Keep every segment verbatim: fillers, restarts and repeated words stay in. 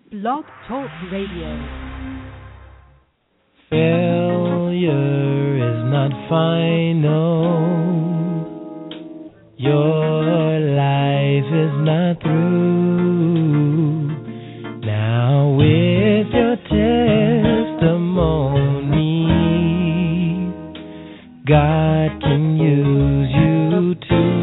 Blog Talk Radio. Failure is not final. Your life is not through. Now with your testimony, God can use you too.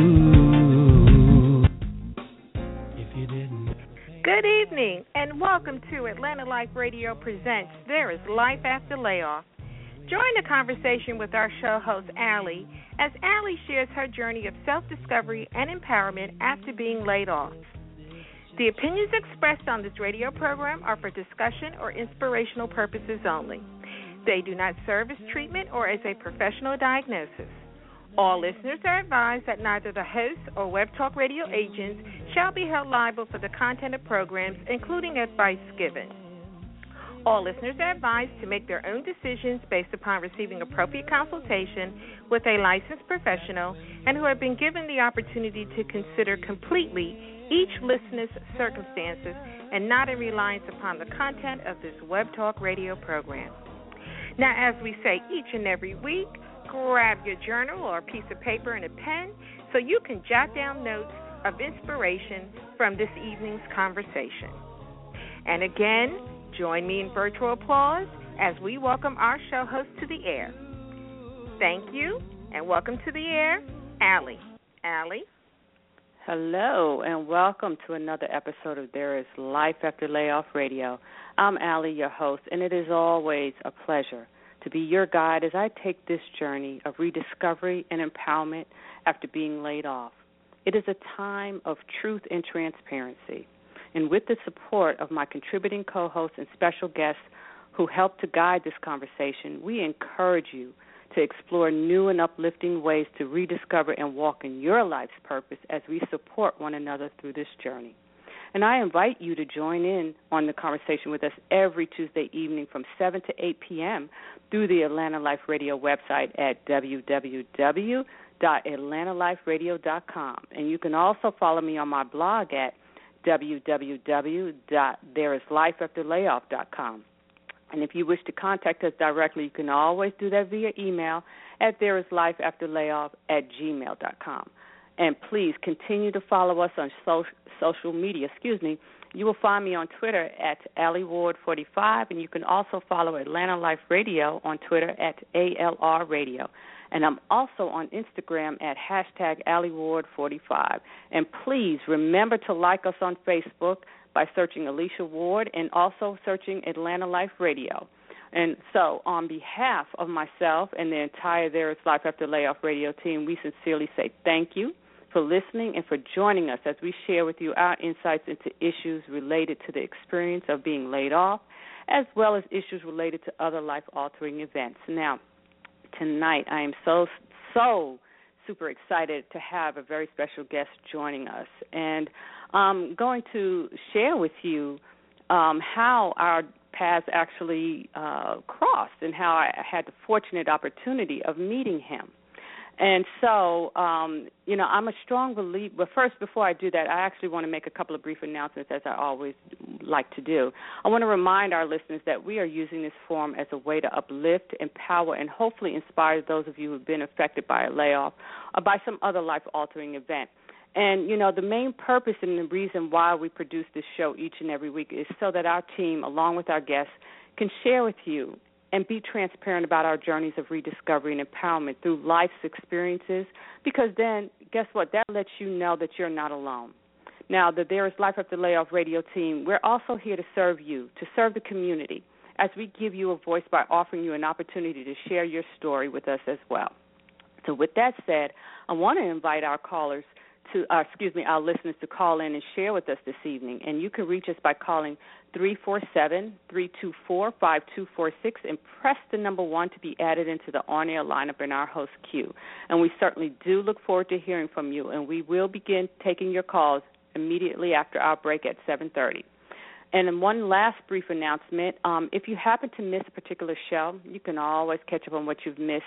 If you didn't. Good evening and welcome to Atlanta Life Radio Presents There is Life After Layoff. Join the conversation with our show host, Allie, as Allie shares her journey of self-discovery and empowerment after being laid off. The opinions expressed on this radio program are for discussion or inspirational purposes only. They do not serve as treatment or as a professional diagnosis. All listeners are advised that neither the hosts or Web Talk Radio agents shall be held liable for the content of programs, including advice given. All listeners are advised to make their own decisions based upon receiving appropriate consultation with a licensed professional and who have been given the opportunity to consider completely each listener's circumstances and not in reliance upon the content of this Web Talk Radio program. Now, as we say each and every week, grab your journal or a piece of paper and a pen so you can jot down notes of inspiration from this evening's conversation. And again, join me in virtual applause as we welcome our show host to the air. Thank you, and welcome to the air, Allie. Allie? Hello, and welcome to another episode of There is Life After Layoff Radio. I'm Allie, your host, and it is always a pleasure to be your guide as I take this journey of rediscovery and empowerment after being laid off. It is a time of truth and transparency. And with the support of my contributing co-hosts and special guests who help to guide this conversation, we encourage you to explore new and uplifting ways to rediscover and walk in your life's purpose as we support one another through this journey. And I invite you to join in on the conversation with us every Tuesday evening from seven to eight p.m. through the Atlanta Life Radio website at w w w dot atlanta life radio dot com. And you can also follow me on my blog at w w w dot there is life after layoff dot com. And if you wish to contact us directly, you can always do that via email at there is life after layoff at gmail dot com. And please continue to follow us on so- social media. Excuse me. You will find me on Twitter at Allie Ward forty-five, and you can also follow Atlanta Life Radio on Twitter at A L R Radio. And I'm also on Instagram at hashtag Allie Ward forty-five. And please remember to like us on Facebook by searching Alicia Ward and also searching Atlanta Life Radio. And so on behalf of myself and the entire There is Life After Layoff Radio team, we sincerely say thank you for listening and for joining us as we share with you our insights into issues related to the experience of being laid off, as well as issues related to other life-altering events. Now, tonight I am so, so super excited to have a very special guest joining us. And I'm going to share with you um, how our paths actually uh, crossed and how I had the fortunate opportunity of meeting him. And so, um, you know, I'm a strong believer. But first, before I do that, I actually want to make a couple of brief announcements, as I always like to do. I want to remind our listeners that we are using this forum as a way to uplift, empower, and hopefully inspire those of you who have been affected by a layoff or by some other life-altering event. And, you know, the main purpose and the reason why we produce this show each and every week is so that our team, along with our guests, can share with you and be transparent about our journeys of rediscovery and empowerment through life's experiences, because then, guess what, that lets you know that you're not alone. Now, the There is Life After Layoff Radio team, we're also here to serve you, to serve the community, as we give you a voice by offering you an opportunity to share your story with us as well. So with that said, I want to invite our callers to, uh, excuse me, our listeners to call in and share with us this evening. And you can reach us by calling three four seven, three two four, five two four six and press the number one to be added into the on-air lineup in our host queue. And we certainly do look forward to hearing from you, and we will begin taking your calls immediately after our break at seven thirty. And then one last brief announcement. Um, if you happen to miss a particular show, you can always catch up on what you've missed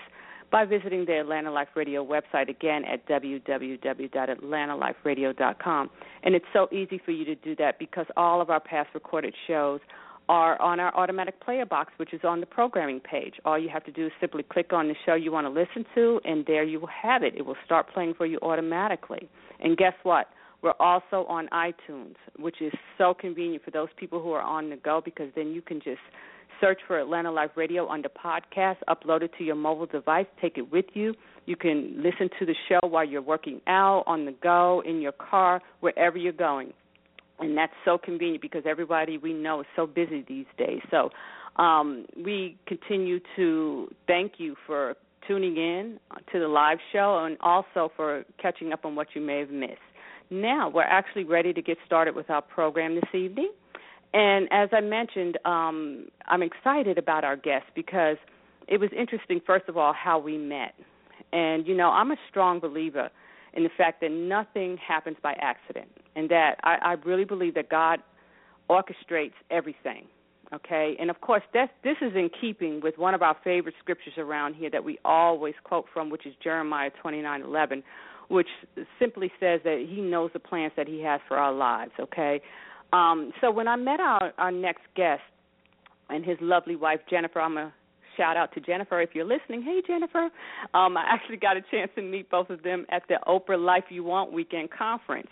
by visiting the Atlanta Life Radio website, again, at w w w dot atlanta life radio dot com. And it's so easy for you to do that because all of our past recorded shows are on our automatic player box, which is on the programming page. All you have to do is simply click on the show you want to listen to, and there you will have it. It will start playing for you automatically. And guess what? We're also on iTunes, which is so convenient for those people who are on the go, because then you can just search for Atlanta Life Radio under podcast, upload it to your mobile device, take it with you. You can listen to the show while you're working out, on the go, in your car, wherever you're going. And that's so convenient because everybody we know is so busy these days. So um, we continue to thank you for tuning in to the live show and also for catching up on what you may have missed. Now we're actually ready to get started with our program this evening. And as I mentioned, um, I'm excited about our guest because it was interesting, first of all, how we met. And, you know, I'm a strong believer in the fact that nothing happens by accident, and that I, I really believe that God orchestrates everything, okay? And, of course, that's, this is in keeping with one of our favorite scriptures around here that we always quote from, which is Jeremiah twenty-nine eleven, which simply says that he knows the plans that he has for our lives, okay? Um, so when I met our, our next guest and his lovely wife, Jennifer, I'm a shout out to Jennifer if you're listening. Hey, Jennifer. Um, I actually got a chance to meet both of them at the Oprah Life You Want Weekend Conference.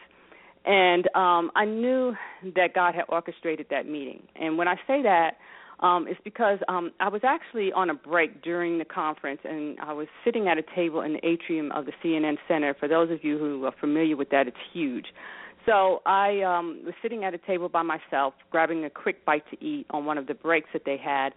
And um, I knew that God had orchestrated that meeting. And when I say that, um, it's because um, I was actually on a break during the conference, and I was sitting at a table in the atrium of the C N N Center. For those of you who are familiar with that, it's huge. So I um, was sitting at a table by myself, grabbing a quick bite to eat on one of the breaks that they had.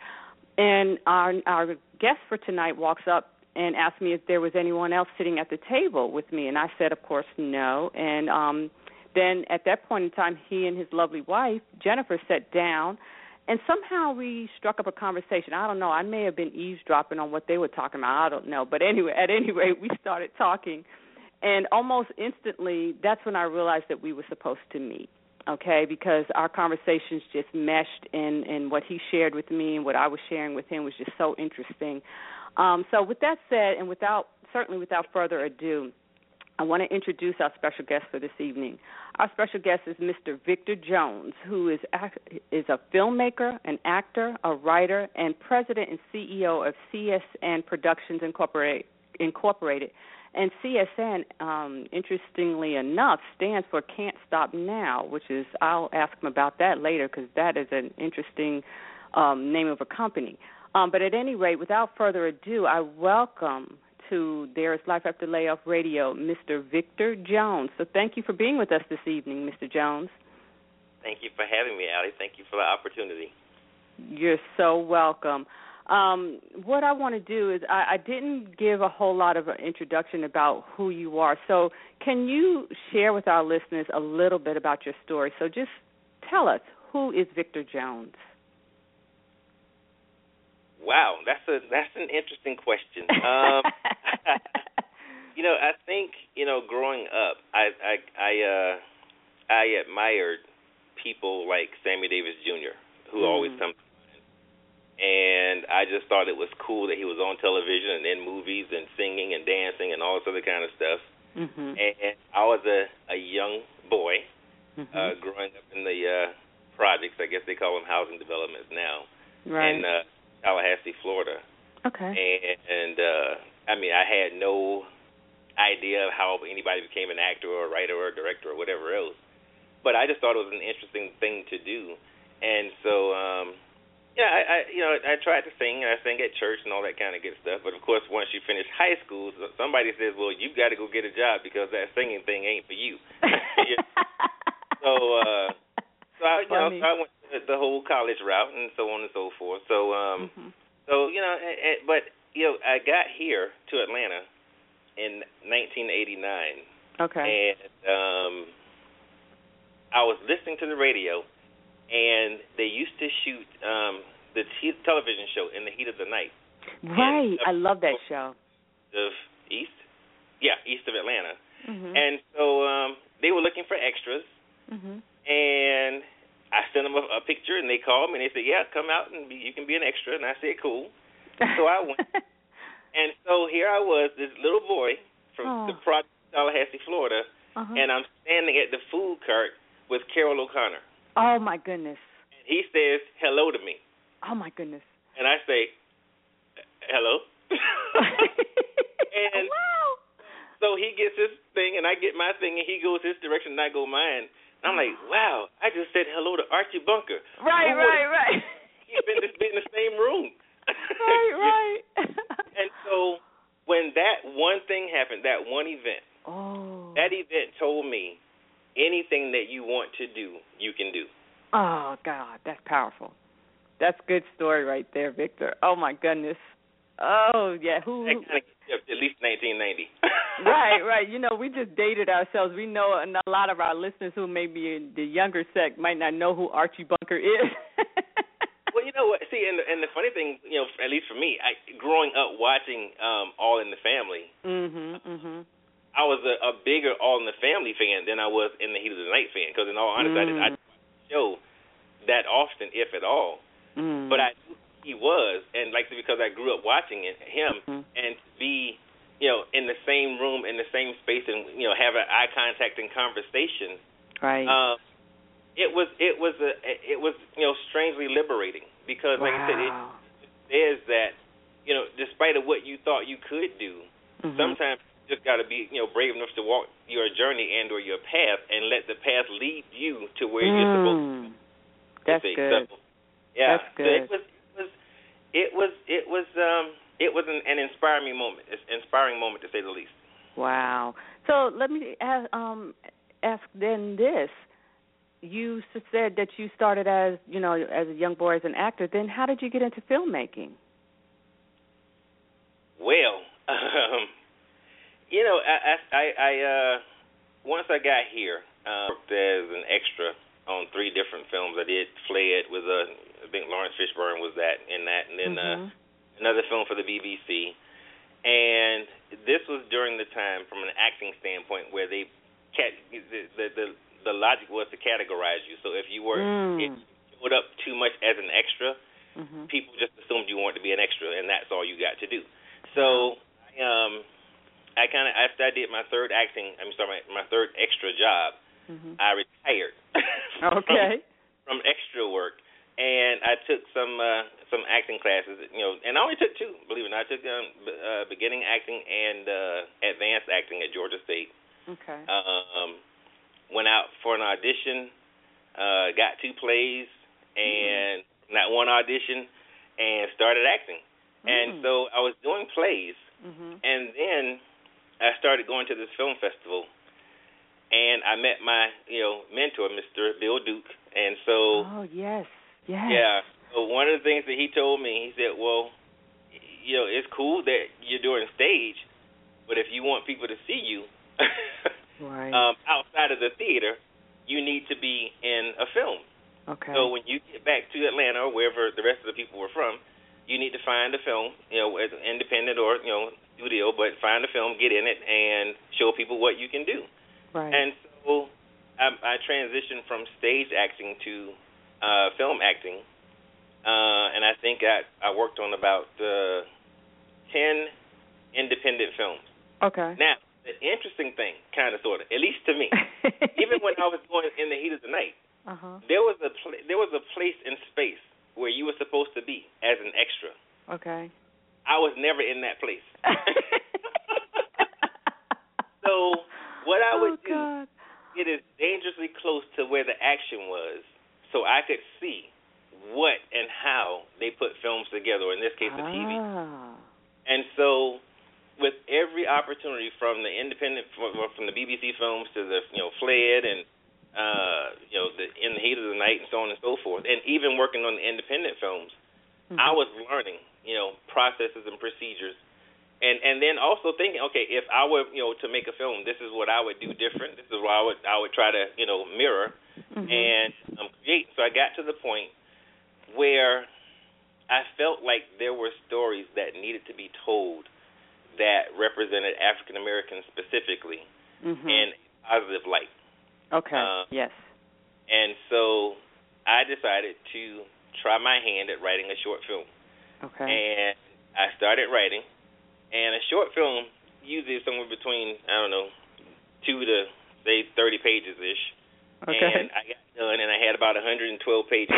And our, our guest for tonight walks up and asked me if there was anyone else sitting at the table with me. And I said, of course, no. And um, then at that point in time, he and his lovely wife, Jennifer, sat down. And somehow we struck up a conversation. I don't know. I may have been eavesdropping on what they were talking about. I don't know. But anyway, at any rate, we started talking. And almost instantly, that's when I realized that we were supposed to meet. Okay, because our conversations just meshed, and, and what he shared with me and what I was sharing with him was just so interesting. Um, so with that said, and without certainly without further ado, I want to introduce our special guest for this evening. Our special guest is Mister Victor Jones, who is is a filmmaker, an actor, a writer, and president and C E O of C S N Productions Incorporated. Incorporated. And C S N, um, interestingly enough, stands for Can't Stop Now, which is, I'll ask him about that later because that is an interesting um, name of a company. Um, but at any rate, without further ado, I welcome to There is Life After Layoff Radio, Mister Victor Jones. So thank you for being with us this evening, Mister Jones. Thank you for having me, Allie. Thank you for the opportunity. You're so welcome. Um, what I want to do is I, I didn't give a whole lot of an introduction about who you are. So can you share with our listeners a little bit about your story? So just tell us, who is Victor Jones? Wow, that's a that's an interesting question. Um, you know, I think you know, growing up, I I I, uh, I admired people like Sammy Davis Junior, who mm. always comes. And I just thought it was cool that he was on television and in movies and singing and dancing and all this other kind of stuff. Mm-hmm. And I was a, a young boy mm-hmm. uh, growing up in the uh, projects. I guess they call them housing developments now. Right. In uh, Tallahassee, Florida. Okay. And, and uh, I mean, I had no idea of how anybody became an actor or a writer or a director or whatever else. But I just thought it was an interesting thing to do. And so... Um, Yeah, I, I you know I tried to sing, and I sang at church and all that kind of good stuff. But of course, once you finish high school, somebody says, "Well, you've got to go get a job because that singing thing ain't for you." so, uh, so I, you know, so I went the whole college route and so on and so forth. So, um, mm-hmm. so you know, but you know, I got here to Atlanta in nineteen eighty-nine. Okay. And um, I was listening to the radio. And they used to shoot um, the t- television show In the Heat of the Night. Right. And, uh, I love that show. Of East? Yeah, east of Atlanta. Mm-hmm. And so um, they were looking for extras. Mm-hmm. And I sent them a, a picture, and they called me, and they said, yeah, come out, and be, you can be an extra. And I said, cool. So I went. And so here I was, this little boy from oh. the project in Tallahassee, Florida, uh-huh. and I'm standing at the food cart with Carol O'Connor. Oh, my goodness. And he says hello to me. Oh, my goodness. And I say, hello? and wow. So he gets his thing, and I get my thing, and he goes his direction, and I go mine. And I'm like, wow, I just said hello to Archie Bunker. Right, right, right. He's been to be in the same room. Right, right. And so when that one thing happened, that one event, oh. that event told me anything that you want to do, you can do. Oh, God, that's powerful. That's a good story right there, Victor. Oh, my goodness. Oh, yeah. Who? who at least nineteen ninety. Right, right. You know, we just dated ourselves. We know a lot of our listeners who may be in the younger sect might not know who Archie Bunker is. Well, you know what? See, and the, and the funny thing, you know, at least for me, I, growing up watching um, All in the Family, mm-hmm, mm-hmm. I was a, a bigger All in the Family fan than I was in the Heat of the Night fan. Because in all honesty, mm. I didn't watch the show that often, if at all. Mm. But I knew he was, and like because I grew up watching it, him, mm-hmm. and to be, you know, in the same room, in the same space, and you know, have an eye contact and conversation. Right. Um, It was it was a it was you know strangely liberating because like wow. I said it, it says that you know despite of what you thought you could do, mm-hmm. sometimes you just got to be you know brave enough to walk your journey and or your path and let the path lead you to where mm. you're supposed to go. That's see. good. So, yeah, That's good. So it was it was it was it was um it was an, an inspiring moment. It's an inspiring moment to say the least. Wow. So let me ask, um ask then this. You said that you started as, you know, as a young boy as an actor. Then how did you get into filmmaking? Well, um, you know, I, I, I, I uh, once I got here, uh, worked as an extra on three different films. I did Fled with a, I think Lawrence Fishburne was that in that, and then mm-hmm. uh, another film for the B B C. And this was during the time, from an acting standpoint, where they cat the the, the the logic was to categorize you. So if you were mm. if you showed up too much as an extra, mm-hmm. people just assumed you wanted to be an extra, and that's all you got to do. So I, um, I kind of after I did my third acting, I'm sorry, my, my third extra job, mm-hmm. I retired. Okay. from, from extra work, and I took some uh, some acting classes. You know, and I only took two. Believe it or not, I took um, uh, beginning acting and uh, advanced acting at Georgia State. Okay. Um. Went out for an audition, uh, got two plays, and mm-hmm. not one audition, and started acting. Mm-hmm. And so I was doing plays, mm-hmm. and then I started going to this film festival, and I met my, you know, mentor, Mister Bill Duke. And so, oh yes, yes, yeah. So one of the things that he told me, he said, "Well, you know, it's cool that you're doing stage, but if you want people to see you." Right. Um, outside of the theater, you need to be in a film. Okay. So when you get back to Atlanta or wherever the rest of the people were from, you need to find a film, you know, as independent or, you know, studio, but find a film, get in it, and show people what you can do. Right. And so I, I transitioned from stage acting to uh, film acting, uh, and I think I, I worked on about uh, ten independent films. Okay. Now, the interesting thing, kind of, sort of, at least to me, even when I was going in the heat of the night, uh-huh. there was a pl- there was a place in space where you were supposed to be as an extra. Okay. I was never in that place. So what I would oh, God. do, it is dangerously close to where the action was, so I could see what and how they put films together, or in this case, the ah. T V. And so with every opportunity from the independent, from the B B C films to the, you know, Fled and, uh, you know, the In the Heat of the Night and so on and so forth, and even working on the independent films, mm-hmm. I was learning, you know, processes and procedures. And and then also thinking, okay, if I were, you know, to make a film, this is what I would do different. This is what I would I would try to, you know, mirror mm-hmm. and um, create. So I got to the point where I felt like there were stories that needed to be told that represented African Americans specifically mm-hmm. in a positive light. Okay. Uh, yes. And so I decided to try my hand at writing a short film. Okay. And I started writing, And a short film usually is somewhere between, I don't know, two to, say, thirty pages-ish. Okay. And I got done, and I had about one hundred twelve pages.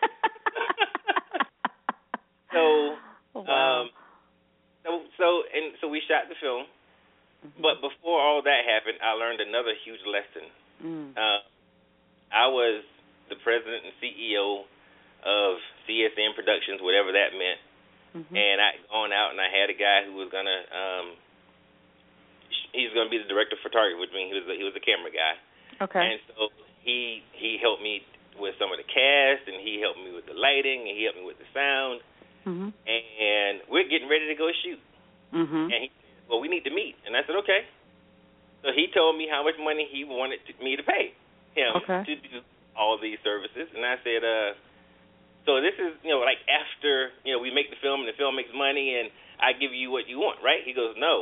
so, oh, wow. um, so, so, and so we shot the film. Mm-hmm. But before all that happened, I learned another huge lesson. Mm. Uh, I was the president and C E O of C S N Productions, whatever that meant. Mm-hmm. And I'd gone out and I had a guy who was gonna, um, he's gonna be the director of photography with me. He was a, he was a camera guy. Okay. And so he he helped me with some of the cast, and he helped me with the lighting, and he helped me with the sound. Mm-hmm. And we're getting ready to go shoot. Mm-hmm. And he said, well, we need to meet. And I said, okay. So he told me how much money he wanted to, me to pay him okay. to do all these services. And I said, uh. So this is, you know, like after, you know, we make the film and the film makes money and I give you what you want, right? He goes, no.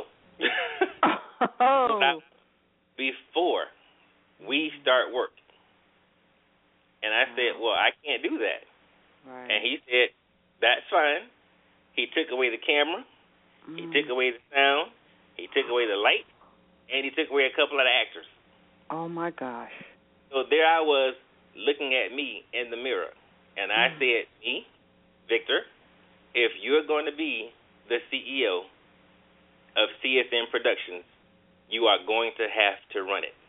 Oh. Before we start work. And I said, well, I can't do that. Right. And he said, that's fine. He took away the camera. Mm. He took away the sound. He took away the light. And he took away a couple of the actors. Oh, my gosh. So there I was looking at me in the mirror. And I mm. said, me, Victor, if you're going to be the C E O of C S N Productions, you are going to have to run it.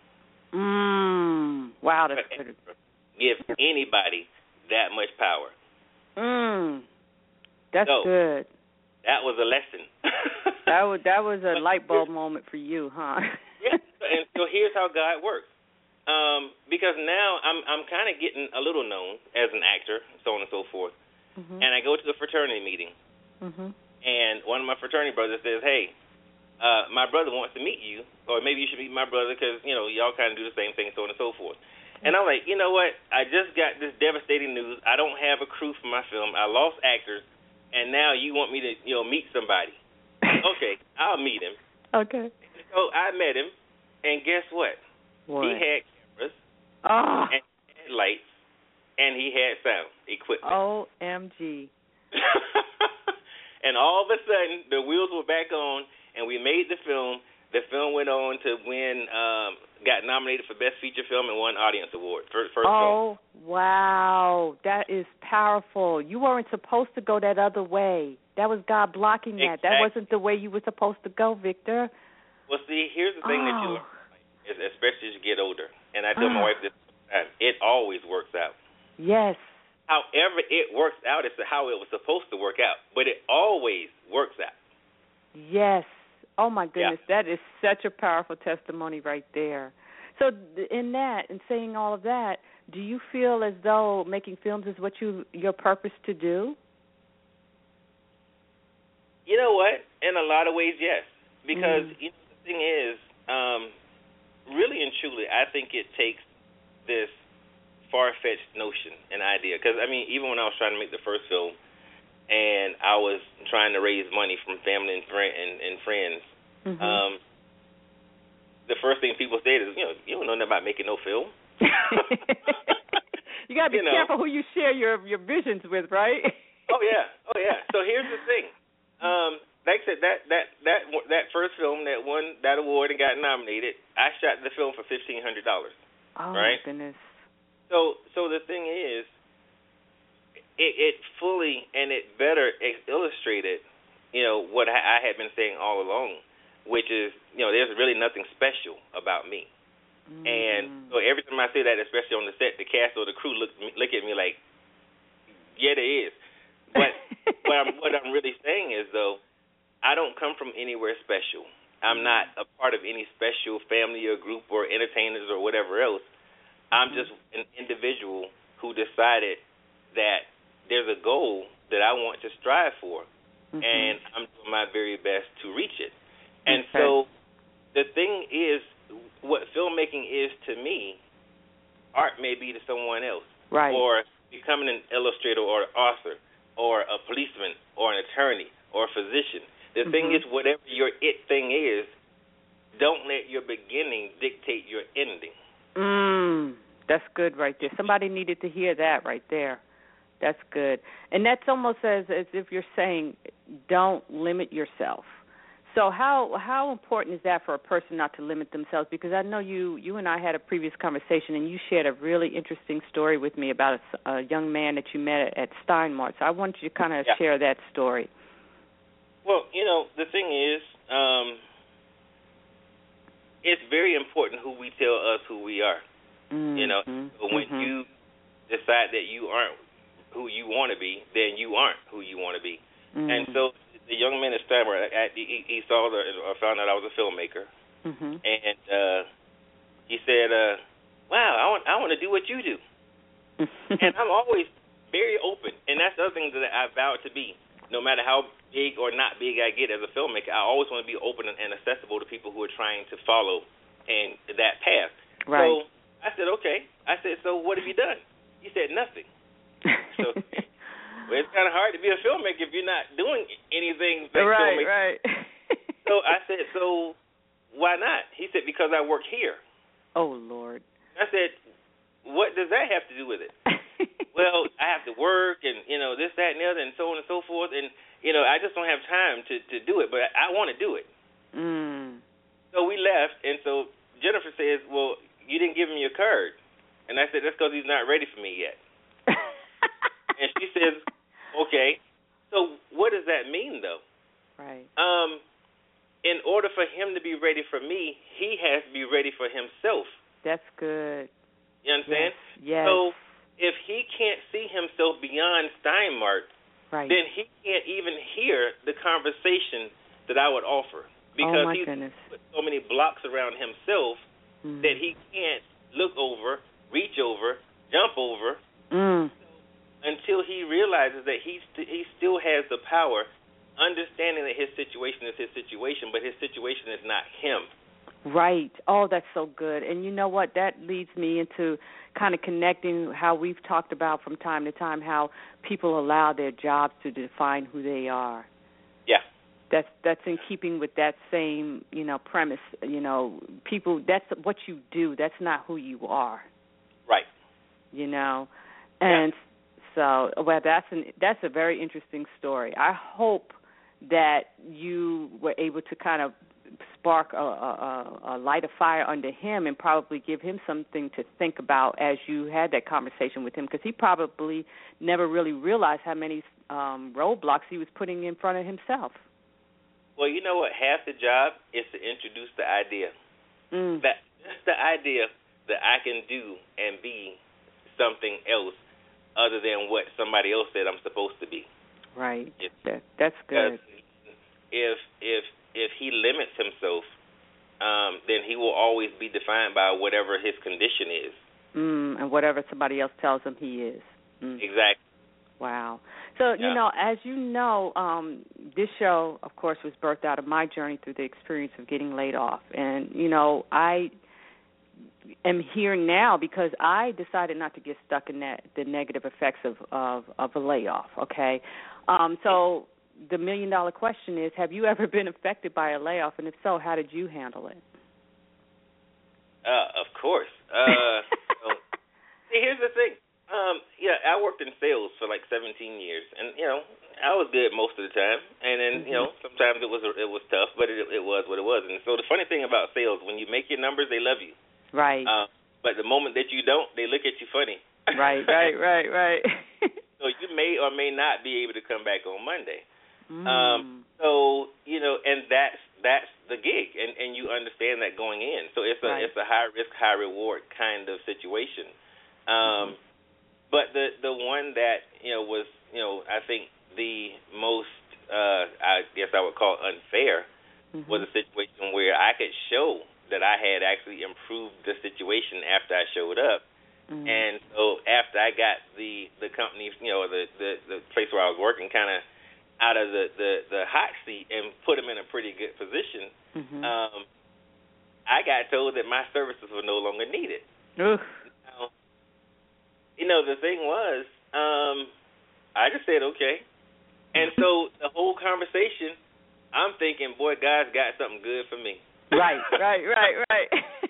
Mm. Wow, that's good. Give anybody that much power. Mm. That's so, good. That was a lesson. that was that was a light bulb moment for you, huh? Yeah, and so here's how God works. Um, because now I'm I'm kind of getting a little known as an actor, so on and so forth. Mm-hmm. And I go to a fraternity meeting, mm-hmm. and one of my fraternity brothers says, hey, uh, my brother wants to meet you, or maybe you should meet my brother because, you know, y'all kind of do the same thing, so on and so forth. Mm-hmm. And I'm like, you know what? I just got this devastating news. I don't have a crew for my film. I lost actors, and now you want me to, you know, meet somebody. Okay, I'll meet him. Okay. So I met him, and guess what? What? He had cameras, oh. and he had lights, and he had sound equipment. O M G. And all of a sudden, the wheels were back on, and we made the film. The film went on to win, um, got nominated for Best Feature Film and won Audience Award. First, first oh, film. Wow. That is powerful. You weren't supposed to go that other way. That was God blocking that. Exactly. That wasn't the way you were supposed to go, Victor. Well, see, here's the thing oh. that you learn, especially as you get older. And I tell oh. my wife this time, it always works out. Yes. However it works out is how it was supposed to work out, but it always works out. Yes. Oh, my goodness. Yeah. That is such a powerful testimony right there. So in that, in saying all of that, do you feel as though making films is what you your purpose to do? You know what? In a lot of ways, yes. Because mm. you know, the thing is, um, really and truly, I think it takes this far-fetched notion, an idea. Because, I mean, even when I was trying to make the first film, and I was trying to raise money from family and, friend, and, and friends, mm-hmm. um, the first thing people said is, you know, you don't know nothing about making no film. You got to be you know. careful who you share your, your visions with, right? Oh, yeah. Oh, yeah. So here's the thing. Um, like I said, that, that, that, that first film that won that award and got nominated, I shot the film for fifteen hundred dollars. Oh, right? my goodness. So, so the thing is, it, it fully and it better illustrated, you know, what I had been saying all along, which is, you know, there's really nothing special about me. Mm. And so every time I say that, especially on the set, the cast or the crew look look at me like, yeah, there is. But what I'm what I'm really saying is, though, I don't come from anywhere special. I'm not a part of any special family or group or entertainers or whatever else. I'm just an individual who decided that there's a goal that I want to strive for, mm-hmm. and I'm doing my very best to reach it. And okay. so the thing is, what filmmaking is to me, art may be to someone else. Right. Or becoming an illustrator or an author or a policeman or an attorney or a physician. The mm-hmm. thing is, whatever your it thing is, don't let your beginning dictate your ending. Mm, that's good right there. Somebody needed to hear that right there. That's good. And that's almost as, as if you're saying, don't limit yourself. So how how important is that for a person not to limit themselves? Because I know you you and I had a previous conversation, and you shared a really interesting story with me about a, a young man that you met at Steinmart. So I wanted you to kind of yeah. share that story. Well, you know, the thing is, um, it's very important who we tell us who we are. Mm-hmm. You know, so when mm-hmm. you decide that you aren't who you want to be, then you aren't who you want to be. Mm-hmm. And so the young man at Steinmart, he, he saw the, or found out I was a filmmaker, mm-hmm. and uh, he said, uh, "Wow, I want I want to do what you do." And I'm always very open, and that's the other thing that I vowed to be. No matter how big or not big I get as a filmmaker, I always want to be open and accessible to people who are trying to follow and that path. Right. So I said, okay. I said, so what have you done? He said, nothing. So well, it's kind of hard to be a filmmaker if you're not doing anything. Like right, filmmaker. right. So I said, so why not? He said, because I work here. Oh, Lord. I said, what does that have to do with it? Well, I have to work and, you know, this, that, and the other, and so on and so forth. And, you know, I just don't have time to, to do it, but I, I want to do it. Mm. So we left, and so Jennifer says, well, you didn't give him your card. And I said, that's because he's not ready for me yet. And she says, okay. So what does that mean, though? Right. Um, in order for him to be ready for me, he has to be ready for himself. That's good. You understand? Yes. yes. So if he can't see himself beyond Steinmart, right. then he can't even hear the conversation that I would offer. Because oh my he's goodness. put so many blocks around himself mm. that he can't look over, reach over, jump over, mm. until he realizes that he st- he still has the power, understanding that his situation is his situation, but his situation is not him. Right. Oh, that's so good. And you know what? That leads me into kind of connecting how we've talked about from time to time how people allow their jobs to define who they are. Yeah. That's that's in keeping with that same, you know, premise. You know, people, that's what you do. That's not who you are. Right. You know, and yeah. so, well, that's an that's a very interesting story. I hope that you were able to kind of spark a, a, a light of fire under him and probably give him something to think about as you had that conversation with him, because he probably never really realized how many um, roadblocks he was putting in front of himself. Well, you know what? Half the job is to introduce the idea. Mm. That just the idea that I can do and be something else other than what somebody else said I'm supposed to be. Right. If, that, that's good. If if if he limits himself, um, then he will always be defined by whatever his condition is. Mm, and whatever somebody else tells him he is. Mm. Exactly. Wow. So, yeah. you know, as you know, um, this show, of course, was birthed out of my journey through the experience of getting laid off. And, you know, I am here now because I decided not to get stuck in that the negative effects of, of, of a layoff, okay? Um, so the million-dollar question is, have you ever been affected by a layoff? And if so, how did you handle it? Uh, of course. Uh, so, see, here's the thing. Um, yeah, I worked in sales for like seventeen years, and you know, I was good most of the time. And then, mm-hmm. you know, sometimes it was it was tough, but it it was what it was. And so the funny thing about sales, when you make your numbers, they love you. Right. Um, but the moment that you don't, they look at you funny. Right, right, right, right. So you may or may not be able to come back on Monday. Mm. Um, so you know, and that's that's the gig, and, and you understand that going in. So it's a right. it's a high risk, high reward kind of situation. Um, mm-hmm. But the the one that you know was you know I think the most uh, I guess I would call unfair mm-hmm. was a situation where I could show that I had actually improved the situation after I showed up, mm-hmm. and so after I got the the company you know the the, the place where I was working kind of out of the, the, the hot seat and put them in a pretty good position, mm-hmm. um, I got told that my services were no longer needed. Oof. You know, the thing was, um, I just said, okay. And so the whole conversation, I'm thinking, boy, God's got something good for me. Right, right, right, right.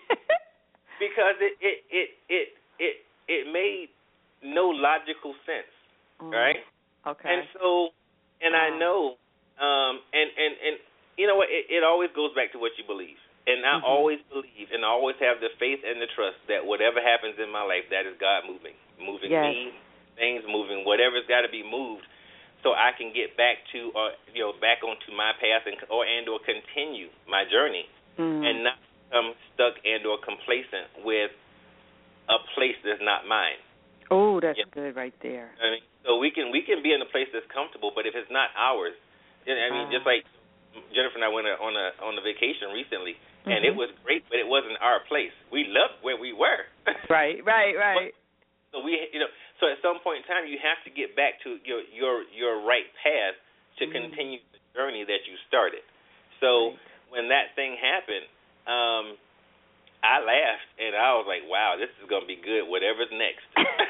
Because it, it, it, it, it, it made no logical sense, mm. right? Okay. And so, and wow. I know, um, and, and, and, you know what? It, it always goes back to what you believe. And I mm-hmm. always believe and I always have the faith and the trust that whatever happens in my life, that is God moving. Moving yes. me, things moving, whatever's got to be moved so I can get back to, or, you know, back onto my path and or, and or continue my journey mm-hmm. and not become stuck and or complacent with a place that's not mine. Oh, that's you know? good right there. I mean, so we can we can be in a place that's comfortable, but if it's not ours, I mean, uh, just like Jennifer and I went on a on a vacation recently, mm-hmm. and it was great, but it wasn't our place. We loved where we were. Right, right, right. So we, you know, so at some point in time, you have to get back to your your your right path to mm-hmm. continue the journey that you started. So right. when that thing happened, um, I laughed and I was like, "Wow, this is gonna be good. Whatever's next."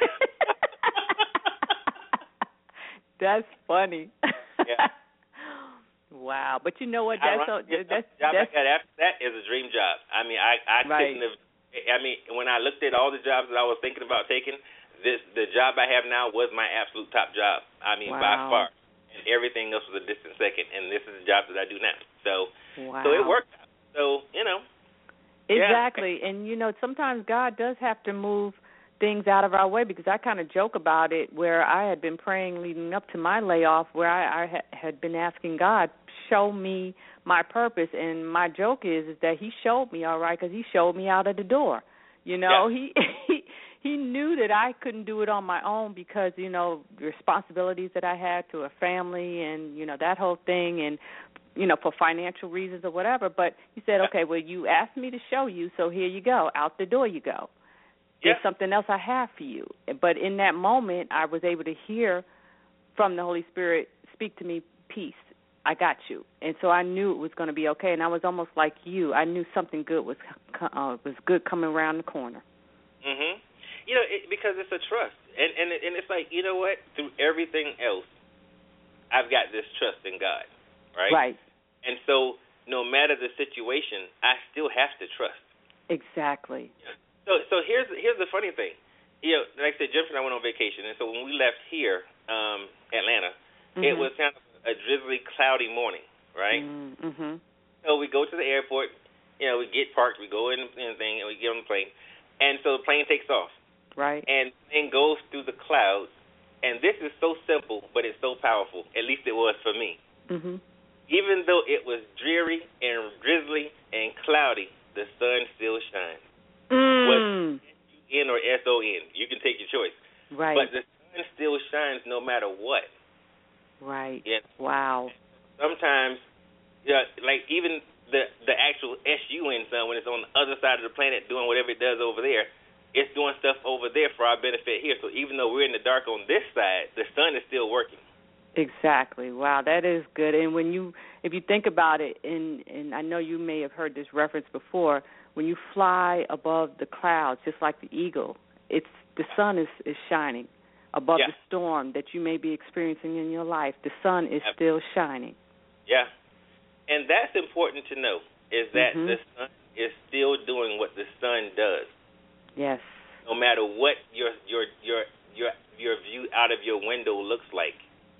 That's funny. Yeah. Wow, but you know what? That's so, that's, the job that's I got after that is a dream job. I mean, I I right. couldn't have. I mean, when I looked at all the jobs that I was thinking about taking, this the job I have now was my absolute top job. I mean, wow. by far, and everything else was a distant second. And this is the job that I do now. So, wow. so it worked out. So you know, exactly. Yeah. And you know, sometimes God does have to move things out of our way, because I kind of joke about it, where I had been praying leading up to my layoff, where I, I ha- had been asking God, show me my purpose, and my joke is, is that he showed me, all right, because he showed me out of the door. You know, yeah. he, he he knew that I couldn't do it on my own because, you know, the responsibilities that I had to a family and, you know, that whole thing, and, you know, for financial reasons or whatever. But he said, okay, well, you asked me to show you, so here you go. Out the door you go. There's yeah. something else I have for you. But in that moment, I was able to hear from the Holy Spirit speak to me, peace. I got you. And so I knew it was going to be okay. And I was almost like you. I knew something good was uh, was good coming around the corner. Mhm. You know, it, because it's a trust, and and and it's like, you know what? Through everything else, I've got this trust in God, right? Right. And so, no matter the situation, I still have to trust. Exactly. So, so here's here's the funny thing. You know, like I said, Jennifer and I went on vacation, and so when we left here, um, Atlanta, mm-hmm. it was kind of a drizzly, cloudy morning, right? Mm-hmm. So we go to the airport, you know, we get parked, we go in and thing, and we get on the plane, and so the plane takes off. Right. And then goes through the clouds, and this is so simple, but it's so powerful. At least it was for me. Mm-hmm. Even though it was dreary and drizzly and cloudy, the sun still shines. Mm. Whether S U N or S O N, you can take your choice. Right. But the sun still shines no matter what. Right. Yeah. Wow. Sometimes, yeah, like even the the actual S U N sun, when it's on the other side of the planet doing whatever it does over there, it's doing stuff over there for our benefit here. So even though we're in the dark on this side, the sun is still working. Exactly. Wow, that is good. And when you, if you think about it, and and I know you may have heard this reference before, when you fly above the clouds, just like the eagle, it's the sun is, is shining above yeah. the storm that you may be experiencing in your life. The sun is still shining. Yeah, and that's important to know, is that mm-hmm. the sun is still doing what the sun does. Yes. No matter what your your your your your view out of your window looks like.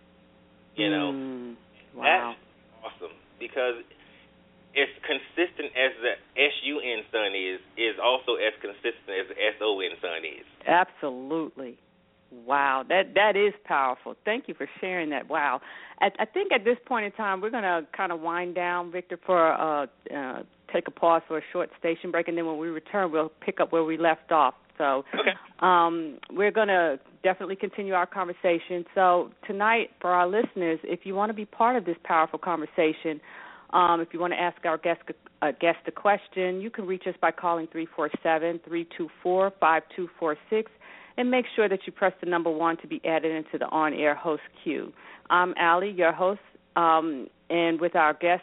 You know, mm, wow. That's awesome, because as consistent as the S U N sun is, is also as consistent as the S O N sun is. Absolutely. Wow, that that is powerful. Thank you for sharing that. Wow. I, I think at this point in time, we're going to kind of wind down, Victor, for uh, uh, take a pause for a short station break, and then when we return, we'll pick up where we left off. So okay. um, we're going to definitely continue our conversation. So tonight, for our listeners, if you want to be part of this powerful conversation, um, if you want to ask our guest, uh, guest a question, you can reach us by calling three four seven, three two four, five two four six, and make sure that you press the number one to be added into the on-air host queue. I'm Allie, your host, um, and with our guest,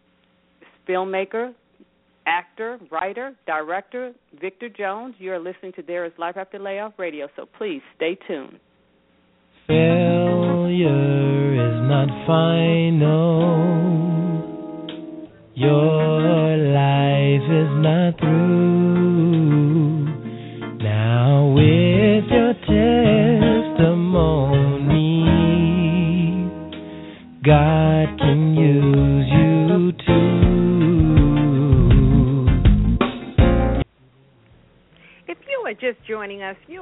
filmmaker, actor, writer, director, Victor Jones. You're listening to There Is Life After Layoff Radio, so please stay tuned. Failure is not final. Your life is not through. Now with your testimony, God can use you too.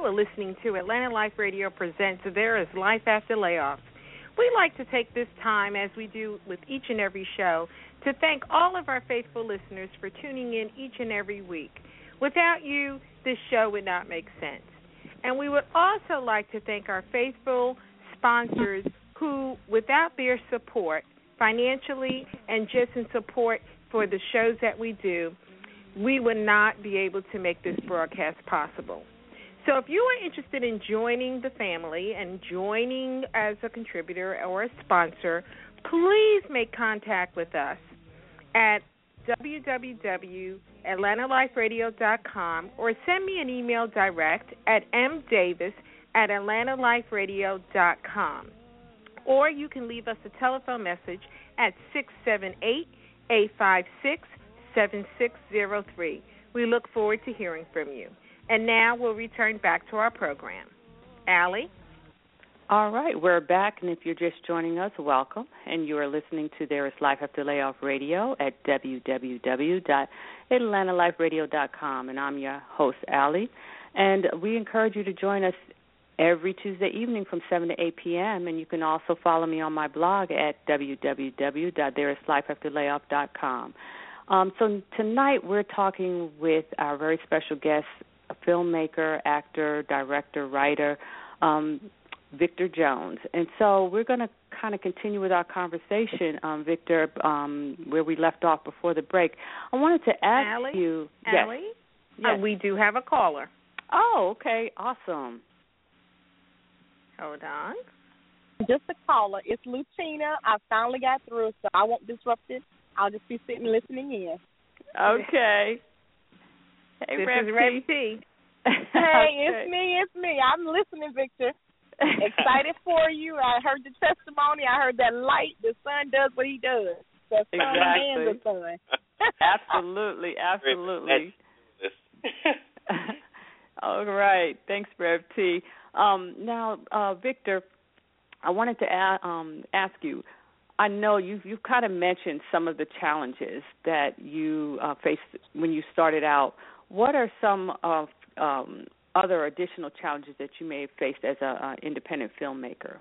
are listening to Atlanta Life Radio presents There is Life After Layoffs. We like to take this time, as we do with each and every show, to thank all of our faithful listeners for tuning in each and every week. Without you, this show would not make sense. And we would also like to thank our faithful sponsors who, without their support, financially and just in support for the shows that we do, we would not be able to make this broadcast possible. So if you are interested in joining the family and joining as a contributor or a sponsor, please make contact with us at w w w dot atlanta life radio dot com or send me an email direct at m davis at atlanta life radio dot com. Or you can leave us a telephone message at six seven eight, eight five six, seven six zero three. We look forward to hearing from you. And now we'll return back to our program. Allie? All right, we're back, and if you're just joining us, welcome. And you are listening to There is Life After Layoff Radio at w w w dot atlanta life radio dot com. And I'm your host, Allie. And we encourage you to join us every Tuesday evening from seven to eight p.m. And you can also follow me on my blog at w w w dot there is life after layoff dot com. Um, so tonight we're talking with our very special guest, a filmmaker, actor, director, writer, um, Victor Jones. And so we're going to kind of continue with our conversation, um, Victor, um, where we left off before the break. I wanted to ask Allie? you. Allie? Yes. Uh, Yes. we do have a caller. Oh, okay. Awesome. Hold on. Just a caller. It's Lutina. I finally got through, so I won't disrupt it. I'll just be sitting listening in. Okay. Hey, This Rev is Rev T. T. Hey, Okay. it's me. It's me. I'm listening, Victor. Excited for you. I heard the testimony. I heard that light. The sun does what he does. The sun Exactly. and the sun. Absolutely, absolutely. All right. Thanks, Rev T. Um, now, uh, Victor, I wanted to a- um, ask you, I know you've, you've kind of mentioned some of the challenges that you uh, faced when you started out. What are some of um, other additional challenges that you may have faced as an independent filmmaker?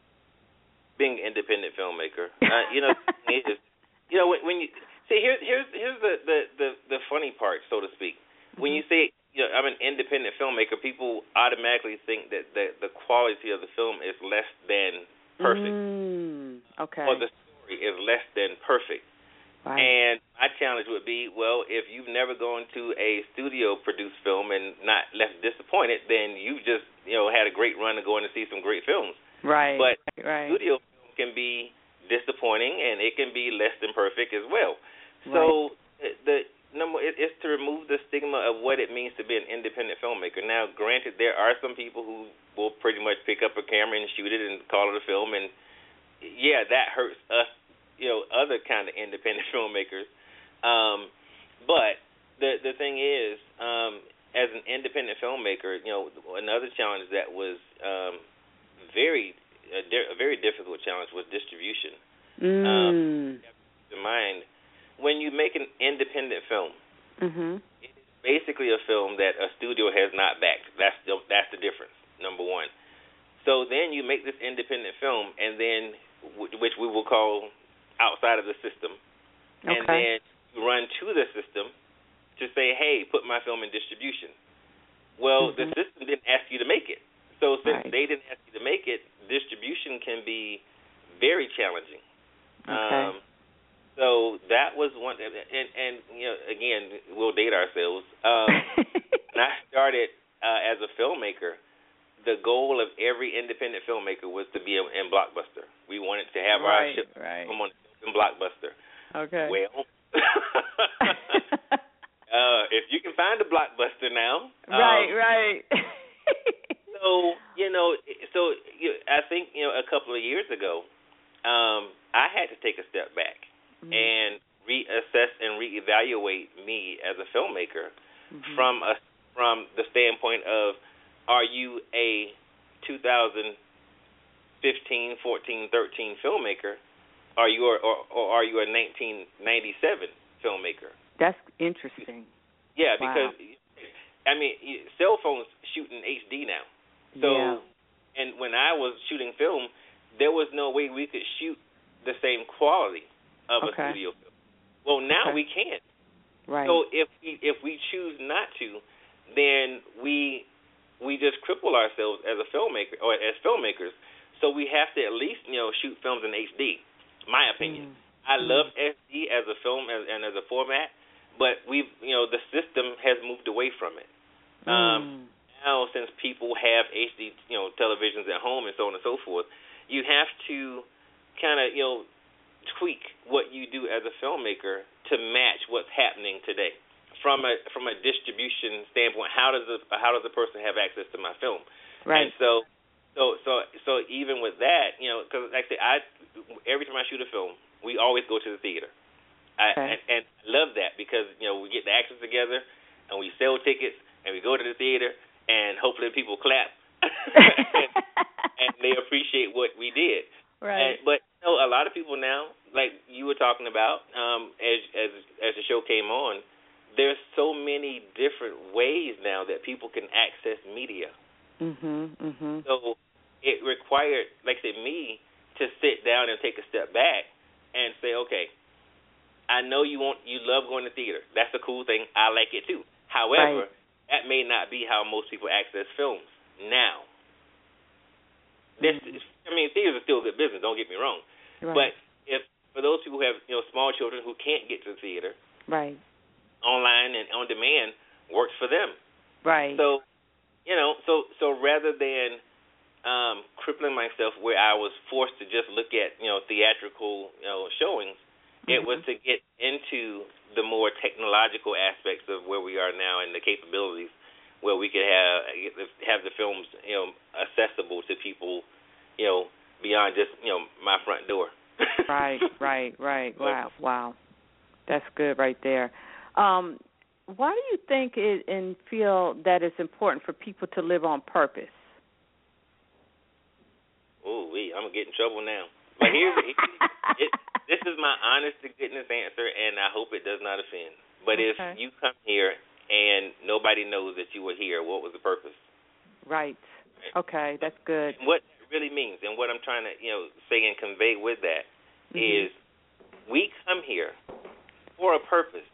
Being an independent filmmaker, uh, you know, is, you know, when, when you see here, here's here's the, the, the, the funny part, so to speak. When you say, you know, I'm an independent filmmaker, people automatically think that the, the quality of the film is less than perfect. Mm, okay. Or the story is less than perfect. Right. And my challenge would be, well, if you've never gone to a studio-produced film and not left disappointed, then you've just, you know, had a great run of going to see some great films. Right. But right. studio film can be disappointing, and it can be less than perfect as well. So right. the number it, is to remove the stigma of what it means to be an independent filmmaker. Now, granted, there are some people who will pretty much pick up a camera and shoot it and call it a film, and yeah, that hurts us, you know, other kind of independent filmmakers. Um, but the the thing is, um, as an independent filmmaker, you know, another challenge that was um, very a, di- a very difficult challenge was distribution. Mm. Um, keep in mind, when you make an independent film, mm-hmm. it's basically a film that a studio has not backed. That's the, that's the difference, number one. So then you make this independent film, and then, which we will call outside of the system, okay. and then you run to the system to say, hey, put my film in distribution. Well, mm-hmm. the system didn't ask you to make it. So since right. they didn't ask you to make it, distribution can be very challenging. Okay. Um, so that was one, and, and you know, again, we'll date ourselves. Um, when I started uh, as a filmmaker, the goal of every independent filmmaker was to be in Blockbuster. We wanted to have right, our ship right. come on in Blockbuster. Okay. Well, uh, if you can find a Blockbuster now. Right, um, right. so, you know, so you, I think, you know, a couple of years ago, um, I had to take a step back mm-hmm. and reassess and reevaluate me as a filmmaker mm-hmm. from a from the standpoint of, are you a two thousand fifteen, fourteen, thirteen filmmaker? Are you or, or, or are you a nineteen ninety-seven filmmaker? That's interesting. Yeah, wow. because I mean, cell phones shoot in H D now. So, yeah. and when I was shooting film, there was no way we could shoot the same quality of okay. a studio film. Well, now okay. we can. Right. So if we if we choose not to, then we we just cripple ourselves as a filmmaker or as filmmakers. So we have to at least you know shoot films in H D. My opinion. Mm. I mm. love S D as a film as, and as a format, but we've you know the system has moved away from it. Mm. Um, now, since people have H D you know televisions at home and so on and so forth, you have to kind of you know tweak what you do as a filmmaker to match what's happening today. From a from a distribution standpoint, how does a how does a person have access to my film? Right. And so, so so so even with that, you know, because like I say, I every time I shoot a film, we always go to the theater. I, okay. and, and I love that because you know we get the actors together and we sell tickets and we go to the theater and hopefully people clap and, and they appreciate what we did. Right. And, but you know, a lot of people now, like you were talking about, um, as as as the show came on, there's so many different ways now that people can access media. Mhm. Mhm. So it required, like I said, me to sit down and take a step back and say, okay, I know you want, you love going to theater. That's a cool thing. I like it too. However, right. that may not be how most people access films now. This, mm-hmm. I mean, theaters are still good business. Don't get me wrong. Right. But if for those people who have you know small children who can't get to the theater, right, online and on demand works for them. Right. So, you know, so so rather than um, crippling myself where I was forced to just look at you know theatrical you know showings, mm-hmm. it was to get into the more technological aspects of where we are now and the capabilities where we could have have the films you know accessible to people you know beyond just you know my front door. Right, right, right. Wow, wow, that's good right there. Um, why do you think it, and feel that it's important for people to live on purpose? Ooh, wee, I'm gonna get in trouble now. But here's it, it, this is my honest to goodness answer, and I hope it does not offend. But okay. if you come here and nobody knows that you were here, what was the purpose? Right. Okay, that's good. What it really means, and what I'm trying to, you know, say and convey with that mm-hmm. is, we come here for a purpose,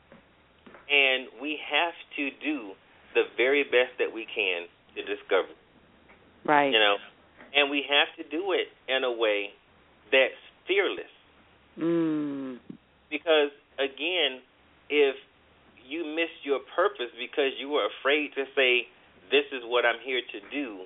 and we have to do the very best that we can to discover. Right. You know, and we have to do it in a way that's fearless. Mm. Because again, if you miss your purpose because you were afraid to say, this is what I'm here to do,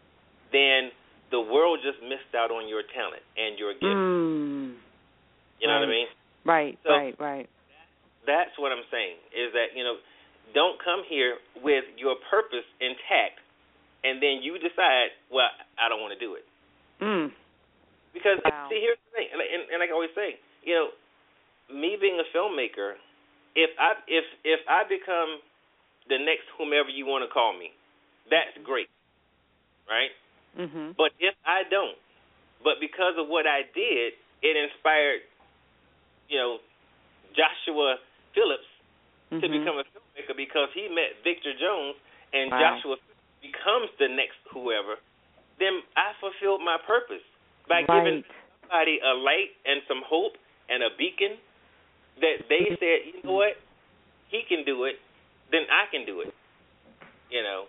then the world just missed out on your talent and your gift. Mm. You know right. what I mean? Right, so right, right. That's what I'm saying, is that, you know, don't come here with your purpose intact and then you decide, well, I don't want to do it. Mm. Because, wow. see, here's the thing, and, and, and like I always say, you know, me being a filmmaker, if I if if I become the next whomever you want to call me, that's great, right? Mm-hmm. But if I don't, but because of what I did, it inspired, you know, Joshua Phillips mm-hmm. to become a filmmaker because he met Victor Jones and wow. Joshua becomes the next whoever, then I fulfilled my purpose by right. giving somebody a light and some hope and a beacon that they said, you know what, he can do it, then I can do it, you know.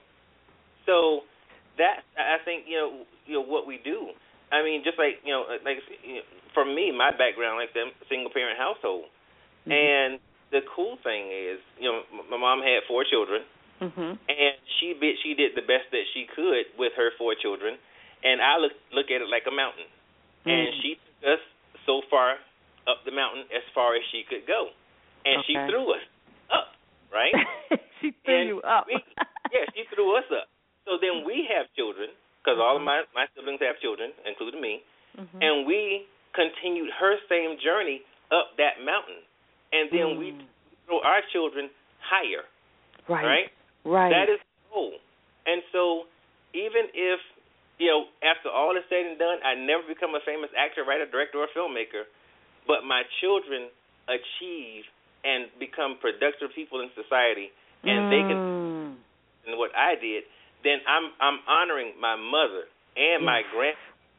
So that, I think, you know, you know what we do. I mean, just like, you know, like you know, for me, my background, like the single-parent household. Mm-hmm. And the cool thing is, you know, my mom had four children, mm-hmm. and she did, she did the best that she could with her four children, and I look look at it like a mountain. Mm-hmm. And she took us so far up the mountain as far as she could go. And okay. she threw us up, right? she threw and you up. we, yeah, she threw us up. So then we have children, because mm-hmm. all of my, my siblings have children, including me, mm-hmm. and we continued her same journey up that mountain. And then mm. we throw our children higher, right? Right. Right. That is the goal. And so even if, you know, after all is said and done, I never become a famous actor, writer, director, or filmmaker, but my children achieve and become productive people in society, and mm. they can than what I did, then I'm I'm honoring my mother and yes. my grand.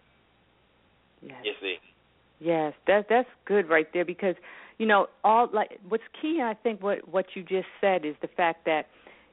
Yes. You see. Yes, that that's good right there, because you know all like what's key. I think what what you just said is the fact that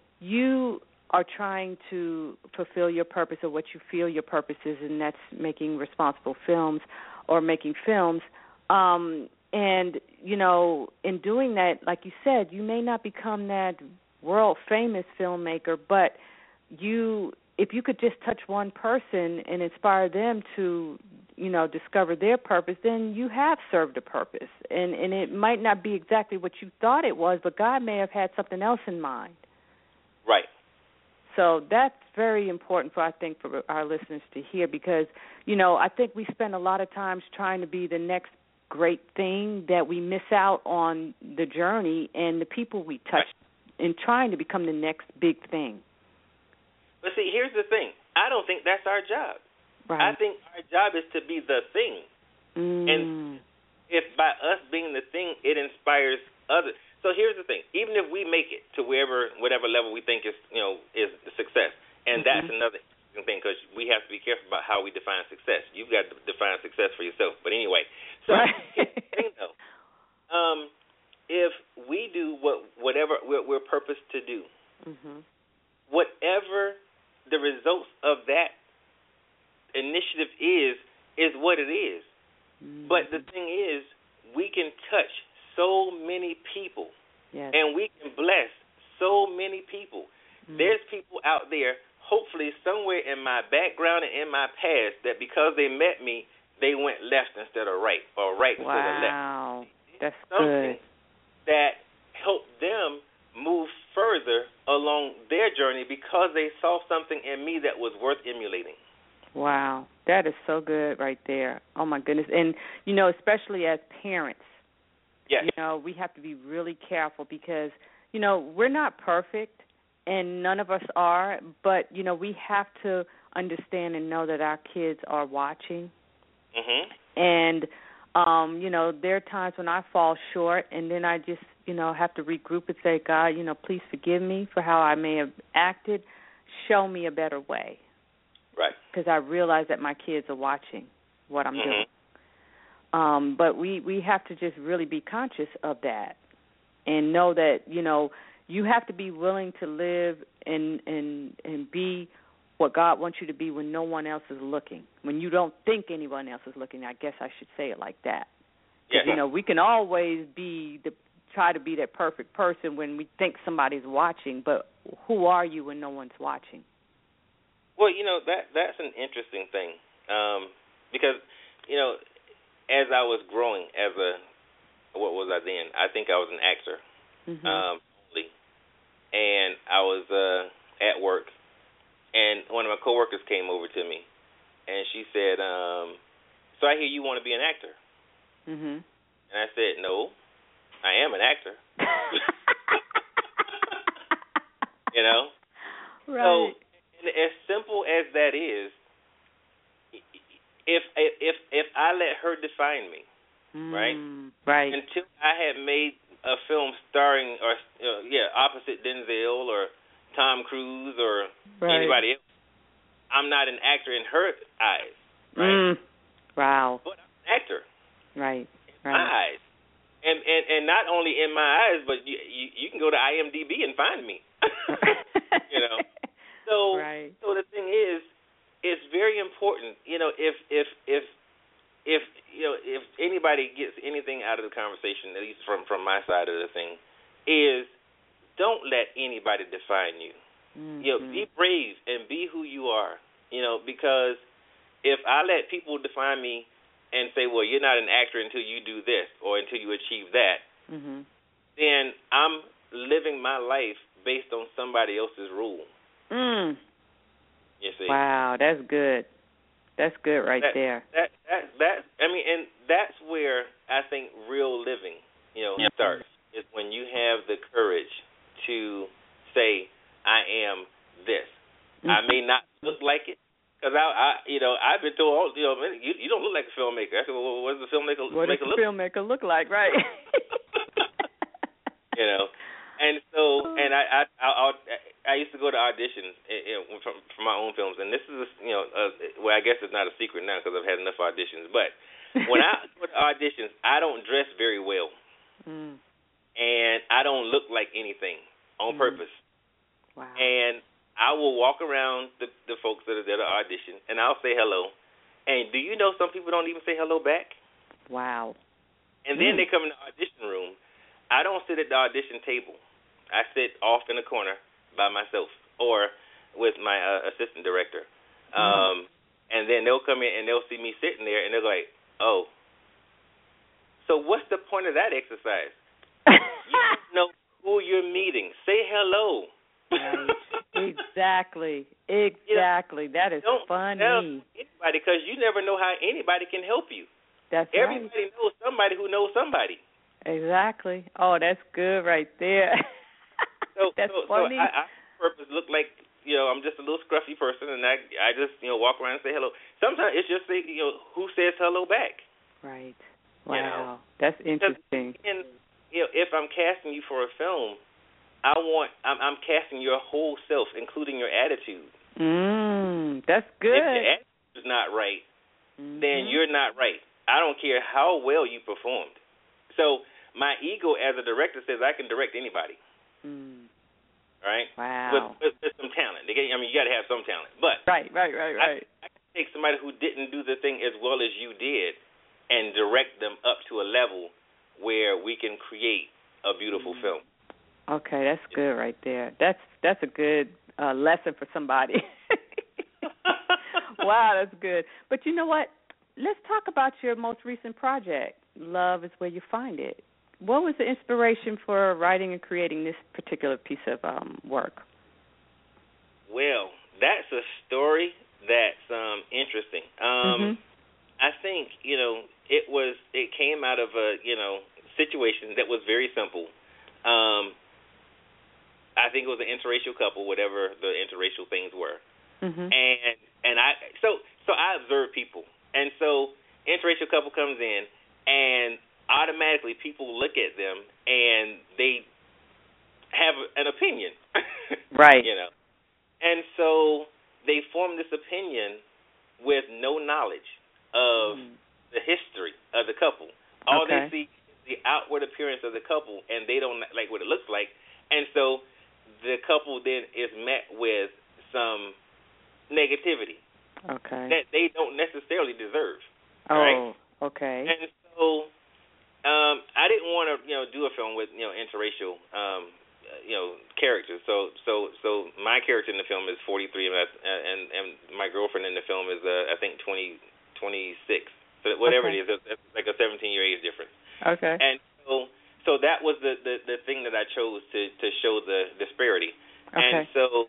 you are trying to fulfill your purpose, or what you feel your purpose is, and that's making responsible films or making films. Um, and, you know, in doing that, like you said, you may not become that world-famous filmmaker, but you, if you could just touch one person and inspire them to, you know, discover their purpose, then you have served a purpose. And, and it might not be exactly what you thought it was, but God may have had something else in mind. Right. So that's very important for, I think, for our listeners to hear, because, you know, I think we spend a lot of times trying to be the next great thing that we miss out on the journey and the people we touch right. in trying to become the next big thing. But see, here's the thing. I don't think that's our job. Right. I think our job is to be the thing. Mm. And if by us being the thing, it inspires others. So here's the thing: even if we make it to wherever, whatever level we think is, you know, is the success, and mm-hmm. that's another interesting thing, because we have to be careful about how we define success. You've got to define success for yourself. But anyway, so right. here's the thing, though: um, if we do what whatever we're, we're purposed to do, mm-hmm. whatever the results of that initiative is, is what it is. Mm-hmm. But the thing is, we can touch so many people, yes. and we can bless so many people. Mm. There's people out there, hopefully somewhere in my background and in my past, that because they met me, they went left instead of right, or right wow. instead of left. Wow, that's something good. That helped them move further along their journey because they saw something in me that was worth emulating. Wow, that is so good right there. Oh, my goodness. And, you know, especially as parents, yes. you know, we have to be really careful because, you know, we're not perfect, and none of us are, but, you know, we have to understand and know that our kids are watching. Mm-hmm. And, um, you know, there are times when I fall short, and then I just, you know, have to regroup and say, God, you know, please forgive me for how I may have acted. Show me a better way. Right. Because I realize that my kids are watching what I'm mm-hmm. doing. Um, but we, we have to just really be conscious of that and know that, you know, you have to be willing to live and, and, and be what God wants you to be when no one else is looking, when you don't think anyone else is looking. I guess I should say it like that. Because, yeah. you know, we can always be the try to be that perfect person when we think somebody's watching, but who are you when no one's watching? Well, you know, that that's an interesting thing um, because, you know, as I was growing as a, what was I then? I think I was an actor, mm-hmm. um, and I was uh, at work, and one of my coworkers came over to me, and she said, um, so I hear you want to be an actor. Mm-hmm. And I said, no, I am an actor. You know? Right. So, and as simple as that is, if if if I let her define me, mm, right? Right. Until I had made a film starring, or uh, yeah, opposite Denzel or Tom Cruise or right. anybody else, I'm not an actor in her eyes, right? Mm. Wow. But I'm an actor. Right. In right. my eyes, and and and not only in my eyes, but you you, you can go to I M D B and find me. You know. So, right. so the thing is, it's very important. You know, if if if if you know if anybody gets anything out of the conversation, at least from from my side of the thing, is don't let anybody define you. Mm-hmm. You know, be brave and be who you are. You know, because if I let people define me and say, well, you're not an actor until you do this or until you achieve that, mm-hmm. then I'm living my life based on somebody else's rule. Mm. You see? Wow, that's good. That's good right that, there. That that that I mean, and that's where I think real living, you know, yep. starts. Is when you have the courage to say, I am this. Mm-hmm. I may not look like it, because I, I, you know, I've been told, oh, you know, you, you don't look like a filmmaker. I said, well, what does the filmmaker, what does the look? filmmaker look like? Right. You know. And so, and I, I, I, I used to go to auditions you know, from from my own films, and this is you know, uh, well, I guess it's not a secret now because I've had enough auditions. But when I go to auditions, I don't dress very well, mm. and I don't look like anything on mm. purpose. Wow. And I will walk around the the folks that are there to audition, and I'll say hello. And do you know some people don't even say hello back? Wow. And then mm. they come in the audition room. I don't sit at the audition table. I sit off in the corner by myself or with my uh, assistant director. Um, and then they'll come in and they'll see me sitting there and they're like, oh, so what's the point of that exercise? You don't know who you're meeting. Say hello. Right. Exactly. Exactly. You know, that is don't funny. Tell anybody, because you never know how anybody can help you. That's Everybody right. knows somebody who knows somebody. Exactly. Oh, that's good right there. So, That's so, funny. so I, I purpose look like, you know, I'm just a little scruffy person, and I I just, you know, walk around and say hello. Sometimes it's just, say, you know, who says hello back? Right. Wow. You know? That's interesting. And, you know, if I'm casting you for a film, I want, I'm, I'm casting your whole self, including your attitude. Mm, that's good. If your attitude is not right, mm-hmm. then you're not right. I don't care how well you performed. So my ego as a director says I can direct anybody. Mm. Right? Wow. With, with, with some talent. I mean, you got to have some talent. But right, right, right, right. I, I can take somebody who didn't do the thing as well as you did and direct them up to a level where we can create a beautiful mm. film. Okay, that's good right there. That's that's a good uh, lesson for somebody. Wow, that's good. But you know what? Let's talk about your most recent project, Love is Where You Find It. What was the inspiration for writing and creating this particular piece of um, work? Well, that's a story that's um, interesting. Um, mm-hmm. I think, you know, it was it came out of a, you know, situation that was very simple. Um, I think it was an interracial couple, whatever the interracial things were. Mm-hmm. And and I so so I observe people. And so interracial couple comes in and automatically people look at them and they have an opinion. Right. You know. And so they form this opinion with no knowledge of mm. the history of the couple. All okay. they see is the outward appearance of the couple and they don't like what it looks like. And so the couple then is met with some negativity. Okay. That they don't necessarily deserve. Oh, right? Okay. And so Um, I didn't want to, you know, do a film with, you know, interracial, um, you know, characters. So, so, so my character in the film is forty-three, and and, and my girlfriend in the film is, uh, I think, twenty, twenty-six. So whatever okay. it is, it's like a seventeen-year age difference. Okay. And so, so that was the, the, the thing that I chose to, to show the disparity. Okay. And so,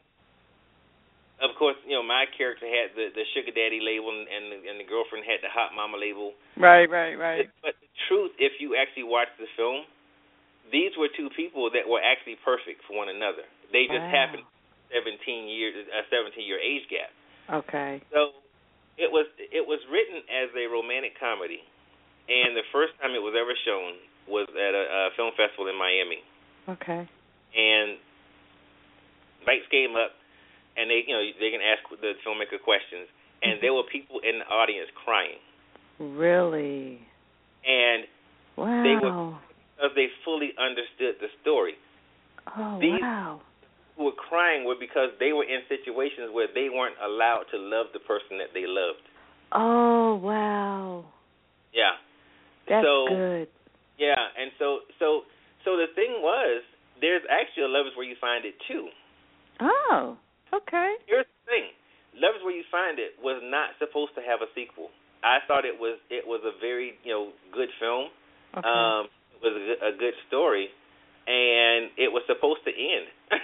of course, you know, my character had the, the sugar daddy label, and, and, the, and the girlfriend had the hot mama label. Right, right, right. But the truth, if you actually watch the film, these were two people that were actually perfect for one another. They just wow. happened seventeen years, a seventeen-year age gap. Okay. So it was it was written as a romantic comedy, and the first time it was ever shown was at a, a film festival in Miami. Okay. And lights came up. And they, you know, they can ask the filmmaker questions, and there were people in the audience crying. Really? And wow. they were because they fully understood the story. Oh These wow! Who were crying were because they were in situations where they weren't allowed to love the person that they loved. Oh wow! Yeah. That's so, good. Yeah, and so so so the thing was, there's actually a Love Is Where You Find It too. Oh. Okay. Here's the thing. Love Is Where You Find It was not supposed to have a sequel. I thought it was it was a very, you know, good film. Okay. Um, it was a, a good story, and it was supposed to end.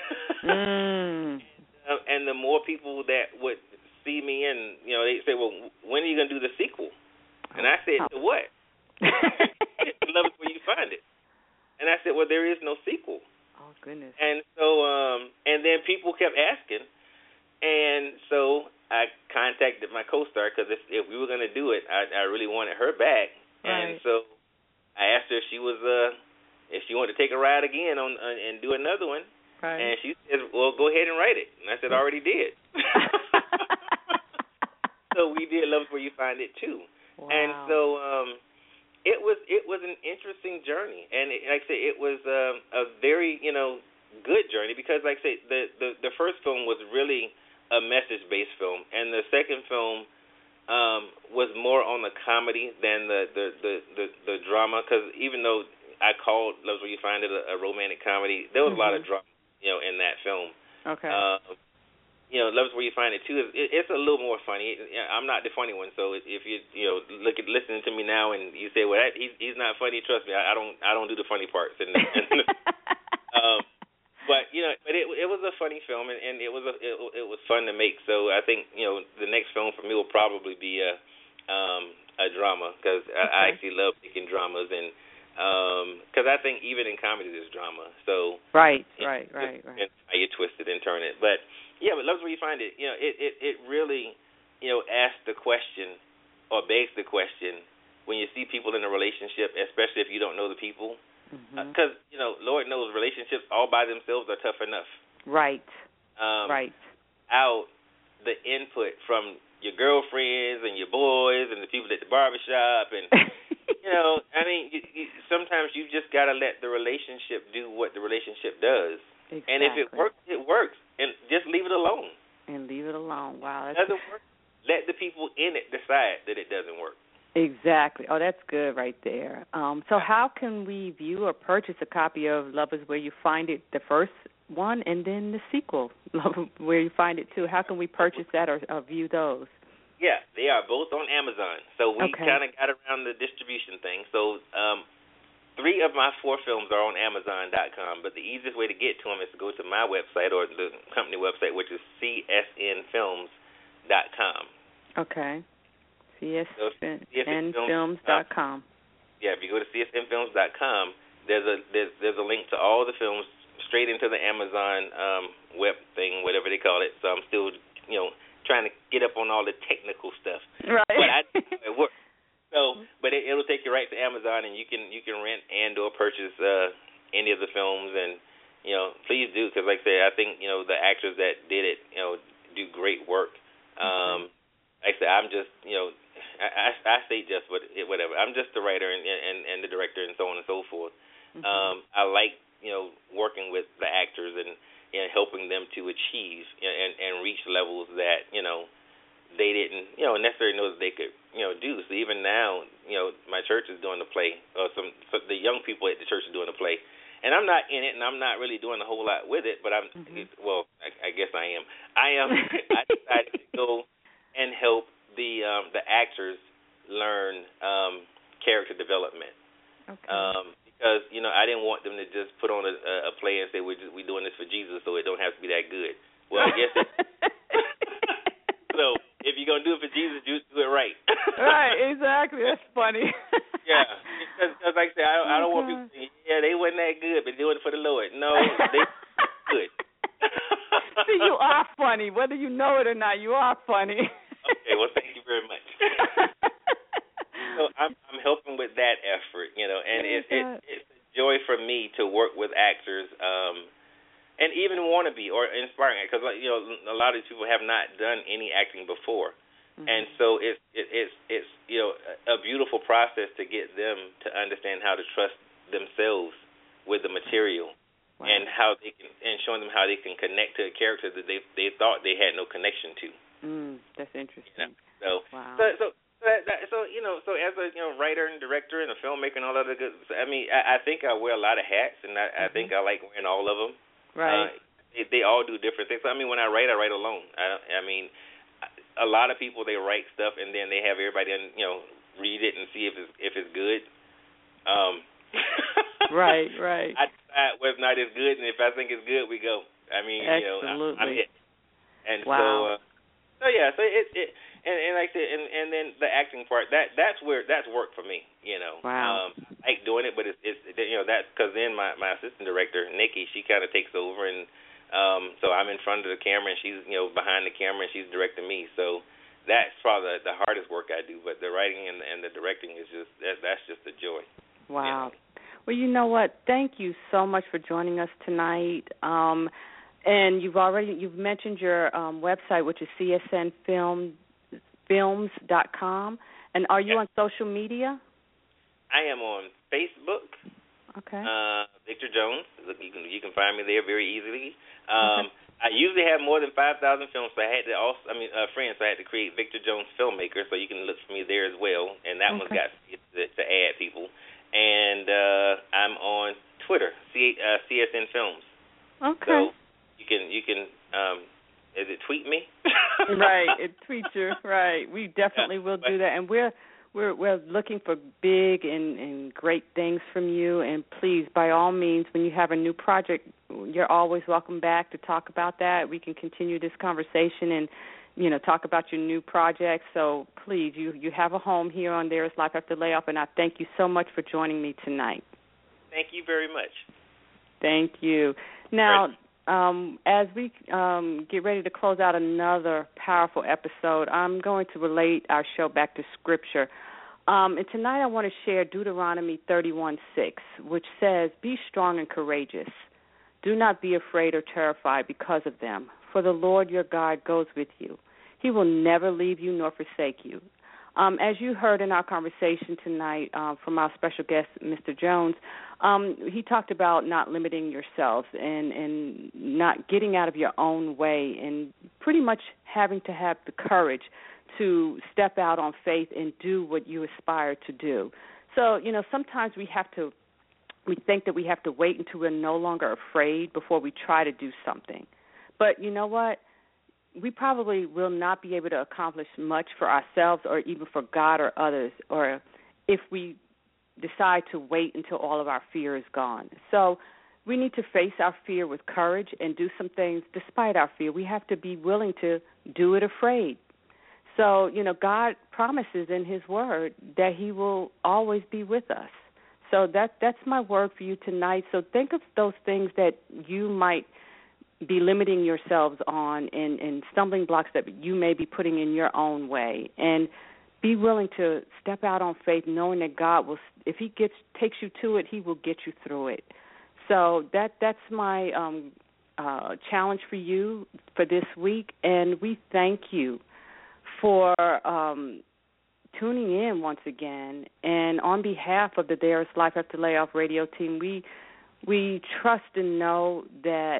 mm. uh, and the more people that would see me in, you know, they say, well, when are you going to do the sequel? And I said, to what? Love Is Where You Find It. And I said, well, there is no sequel. Oh, goodness. And so, um, and then people kept asking. And so I contacted my co-star because if, if we were going to do it, I, I really wanted her back. Right. And so I asked her if she was, uh, if she wanted to take a ride again on uh, and do another one. Right. And she said, well, go ahead and write it. And I said, I already did. So we did Love Is Where You Find It, too. Wow. And so um, it was it was an interesting journey. And it, like I said, it was um, a very, you know, good journey because, like I said, the, the, the first film was really a message-based film. And the second film um, was more on the comedy than the, the, the, the, the drama. Because even though I called Love Is Where You Find It a, a romantic comedy, there was mm-hmm. a lot of drama, you know, in that film. Okay. Uh, you know, Love Is Where You Find It too. It, it's a little more funny. I'm not the funny one, so if you you know look at listening to me now and you say, well, that, he's he's not funny. Trust me, I, I don't I don't do the funny parts. And, and um, but you know, but it it was a funny film and, and it was a it, it was fun to make. So I think you know the next film for me will probably be a um, a drama because okay. I, I actually love making dramas and. Because um, I think even in comedy there's drama. So right, right, right, right. And how you twist it and turn it. But yeah, but Love Is Where You Find It. You know, it, it, it really, you know, asks the question or begs the question when you see people in a relationship, especially if you don't know the people. Because mm-hmm. uh, you know, Lord knows relationships all by themselves are tough enough. Right. Um, right. Out the input from your girlfriends and your boys and the people at the barbershop and. You know, I mean, you, you, sometimes you just got to let the relationship do what the relationship does. Exactly. And if it works, it works. And just leave it alone. And leave it alone. Wow. If it doesn't work, let the people in it decide that it doesn't work. Exactly. Oh, that's good right there. Um, so how can we view or purchase a copy of Love Is Where You Find It, the first one, and then the sequel, Love Is Where You Find It, too? How can we purchase that or, or view those? Yeah, they are both on Amazon. So we okay. kind of got around the distribution thing. So um, three of my four films are on Amazon dot com, but the easiest way to get to them is to go to my website or the company website, which is C S N films dot com. Okay. C S N films dot com. Yeah, if you go to C S N films dot com, there's a there's there's a link to all the films straight into the Amazon um, web thing, whatever they call it. So I'm still, you know, trying to get up on all the technical stuff. Right. But I it works. So, but it, it'll take you right to Amazon, and you can you can rent and or purchase uh, any of the films, and you know, please do because, like I said, I think you know the actors that did it, you know, do great work. Um, like I said, I'm just you know, I, I, I say just what whatever. I'm just the writer and, and and the director and so on and so forth. Mm-hmm. Um, I like you know working with the actors and. And helping them to achieve and, and reach levels that, you know, they didn't, you know, necessarily know that they could, you know, do. So even now, you know, my church is doing the play, or some, so the young people at the church are doing the play. And I'm not in it, and I'm not really doing a whole lot with it, but I'm, mm-hmm. well, I, I guess I am. I am, I decided to go and help the um, the actors learn um, character development. Okay. Um, Because, you know, I didn't want them to just put on a, a play and say, we're, just, we're doing this for Jesus, so it don't have to be that good. Well, I guess it, so if you're going to do it for Jesus, do, do it right. Right, exactly. That's funny. Yeah, because, because like I said, I, I don't oh, want people to say, yeah, they wasn't that good, but doing it for the Lord. No, they good. See, you are funny. Whether you know it or not, you are funny. Okay, well, thank you very much. So I'm I'm helping with that effort, you know, and it, it it's a joy for me to work with actors, um, and even want to be or inspiring, because like, you know, a lot of these people have not done any acting before, mm-hmm. and so it's it, it's it's you know a beautiful process to get them to understand how to trust themselves with the material, wow. and how they can and showing them how they can connect to a character that they they thought they had no connection to. Mm, that's interesting. You know? So wow. so so. That, that, so you know, so as a you know writer and director and a filmmaker and all that good, I mean, I, I think I wear a lot of hats, and I, mm-hmm. I think I like wearing all of them. Right. Uh, they, they all do different things. So, I mean, when I write, I write alone. I, I mean, a lot of people they write stuff and then they have everybody you know read it and see if it's if it's good. Um. right. Right. I decide whether or not it's good, and if I think it's good, we go. I mean, Absolutely. you know, I, I'm it. And wow. so, uh, so yeah, so it it. And, and like I said, and, and then the acting part, that that's where that's work for me, you know. Wow. Um, I like doing it, but it's, it's you know, that's because then my, my assistant director, Nikki, she kind of takes over, and um, so I'm in front of the camera, and she's, you know, behind the camera, and she's directing me. So that's probably the, the hardest work I do, but the writing and, and the directing is just, that, that's just a joy. Wow. You know? Well, you know what? Thank you so much for joining us tonight. Um, and you've already you've mentioned your um, website, which is c s n film films dot com. And are you yes. on social media? I am on Facebook. Okay. Uh, Victor Jones. You can you can find me there very easily. Um, okay. I usually have more than five thousand films, so I had to also, I mean, uh, friends, so I had to create Victor Jones Filmmaker, so you can look for me there as well, and that okay. one's got to, to add people. And uh, I'm on Twitter, C, uh, C S N Films. Okay. So you can, you can, um, is it tweet me? Right, it tweets you, right. We definitely will do that, and we're We're we're looking for big and, and great things from you, and please, by all means, when you have a new project, you're always welcome back to talk about that. We can continue this conversation and, you know, talk about your new projects. So please, you, you have a home here on There Is Life After Layoff, and I thank you so much for joining me tonight. Thank you very much. Thank you. Now, um, as we um, get ready to close out another powerful episode, I'm going to relate our show back to Scripture. Um, and tonight I want to share Deuteronomy thirty-one six, which says, "Be strong and courageous. Do not be afraid or terrified because of them, for the Lord your God goes with you. He will never leave you nor forsake you." Um, as you heard in our conversation tonight uh, from our special guest, Mister Jones, um, he talked about not limiting yourselves and, and not getting out of your own way and pretty much having to have the courage to step out on faith and do what you aspire to do. So, you know, sometimes we have to, we think that we have to wait until we're no longer afraid before we try to do something. But you know what? We probably will not be able to accomplish much for ourselves or even for God or others, or if we decide to wait until all of our fear is gone. So we need to face our fear with courage and do some things despite our fear. We have to be willing to do it afraid. So, you know, God promises in his word that he will always be with us. So that that's my word for you tonight. So think of those things that you might be limiting yourselves on and, and stumbling blocks that you may be putting in your own way, and be willing to step out on faith, knowing that God will, if he gets takes you to it, he will get you through it. So that that's my um, uh, challenge for you for this week, and we thank you for um, tuning in once again. And on behalf of the There Is Life After Layoff radio team, we we trust and know that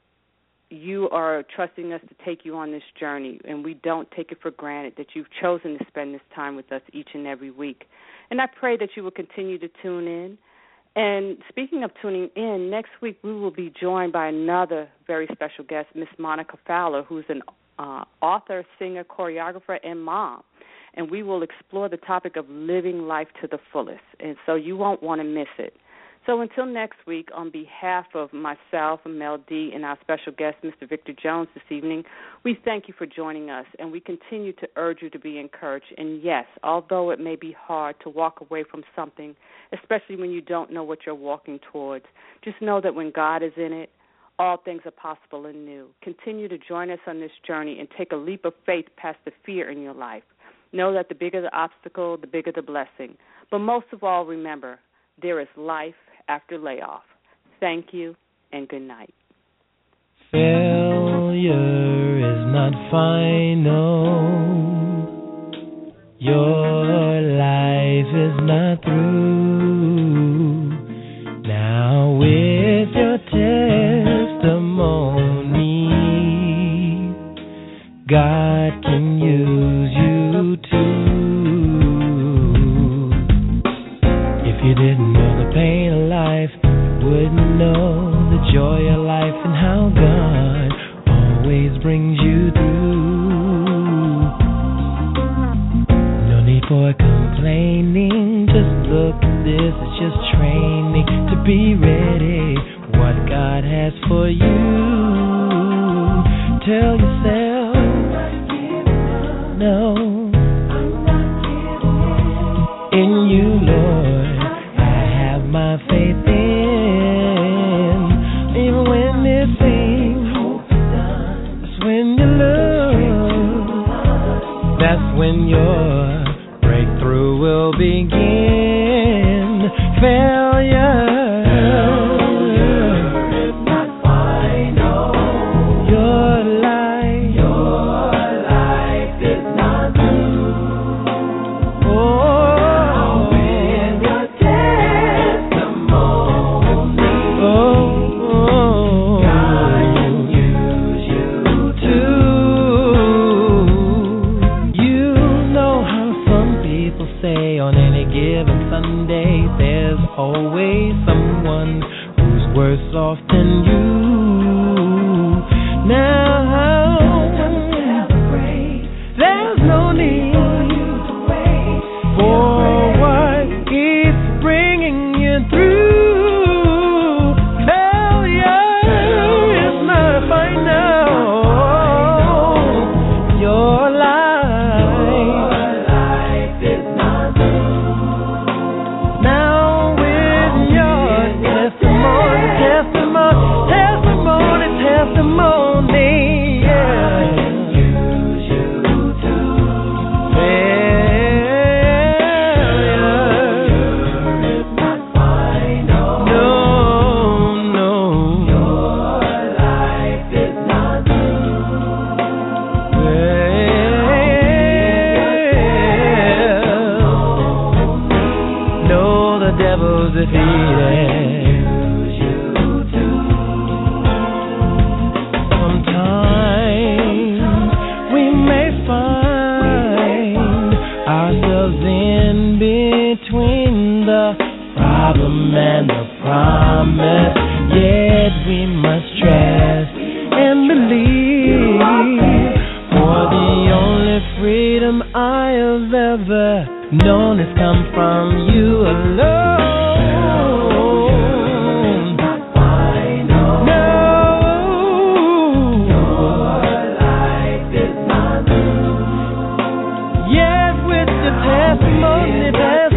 you are trusting us to take you on this journey, and we don't take it for granted that you've chosen to spend this time with us each and every week. And I pray that you will continue to tune in. And speaking of tuning in, next week we will be joined by another very special guest, Miss Monica Fowler, who's an uh, author, singer, choreographer, and mom. And we will explore the topic of living life to the fullest. And so you won't want to miss it. So until next week, on behalf of myself, Mel D, and our special guest, Mister Victor Jones, this evening, we thank you for joining us, and we continue to urge you to be encouraged. And yes, although it may be hard to walk away from something, especially when you don't know what you're walking towards, just know that when God is in it, all things are possible and new. Continue to join us on this journey and take a leap of faith past the fear in your life. Know that the bigger the obstacle, the bigger the blessing. But most of all, remember, there is life after layoff. Thank you, and good night. Failure is not final. Your life is not through. Now with your testimony, God can use you too. If you didn't know the pain of life, wouldn't know the joy of life and how God always brings you through. No need for complaining, just look at this, it's just training to be ready what God has for you. Tell yourself, no, in you, Lord, my faith in, even when it seems that's when you lose, that's when your breakthrough will begin. failure. It's not final. Your life, your life is not due. Oh, with your testimony, oh, oh, God can use you too. You know how some people say on any given Sunday, there's always someone who's worse off than you. Now, there's no need for what keeps bringing you through. Failure is not final. Your life is not due. Now with your testimony, testimony, testimony, testimony, yeah. Use you too. Failure is not final. No, no. Your life is not due. Well, no, the devil's defeated. Sometimes we may find ourselves in between the problem and the promise. Yet we must trust and believe, for the only freedom I have ever known has come from you alone. No, your life is not due. Yet with the testimony,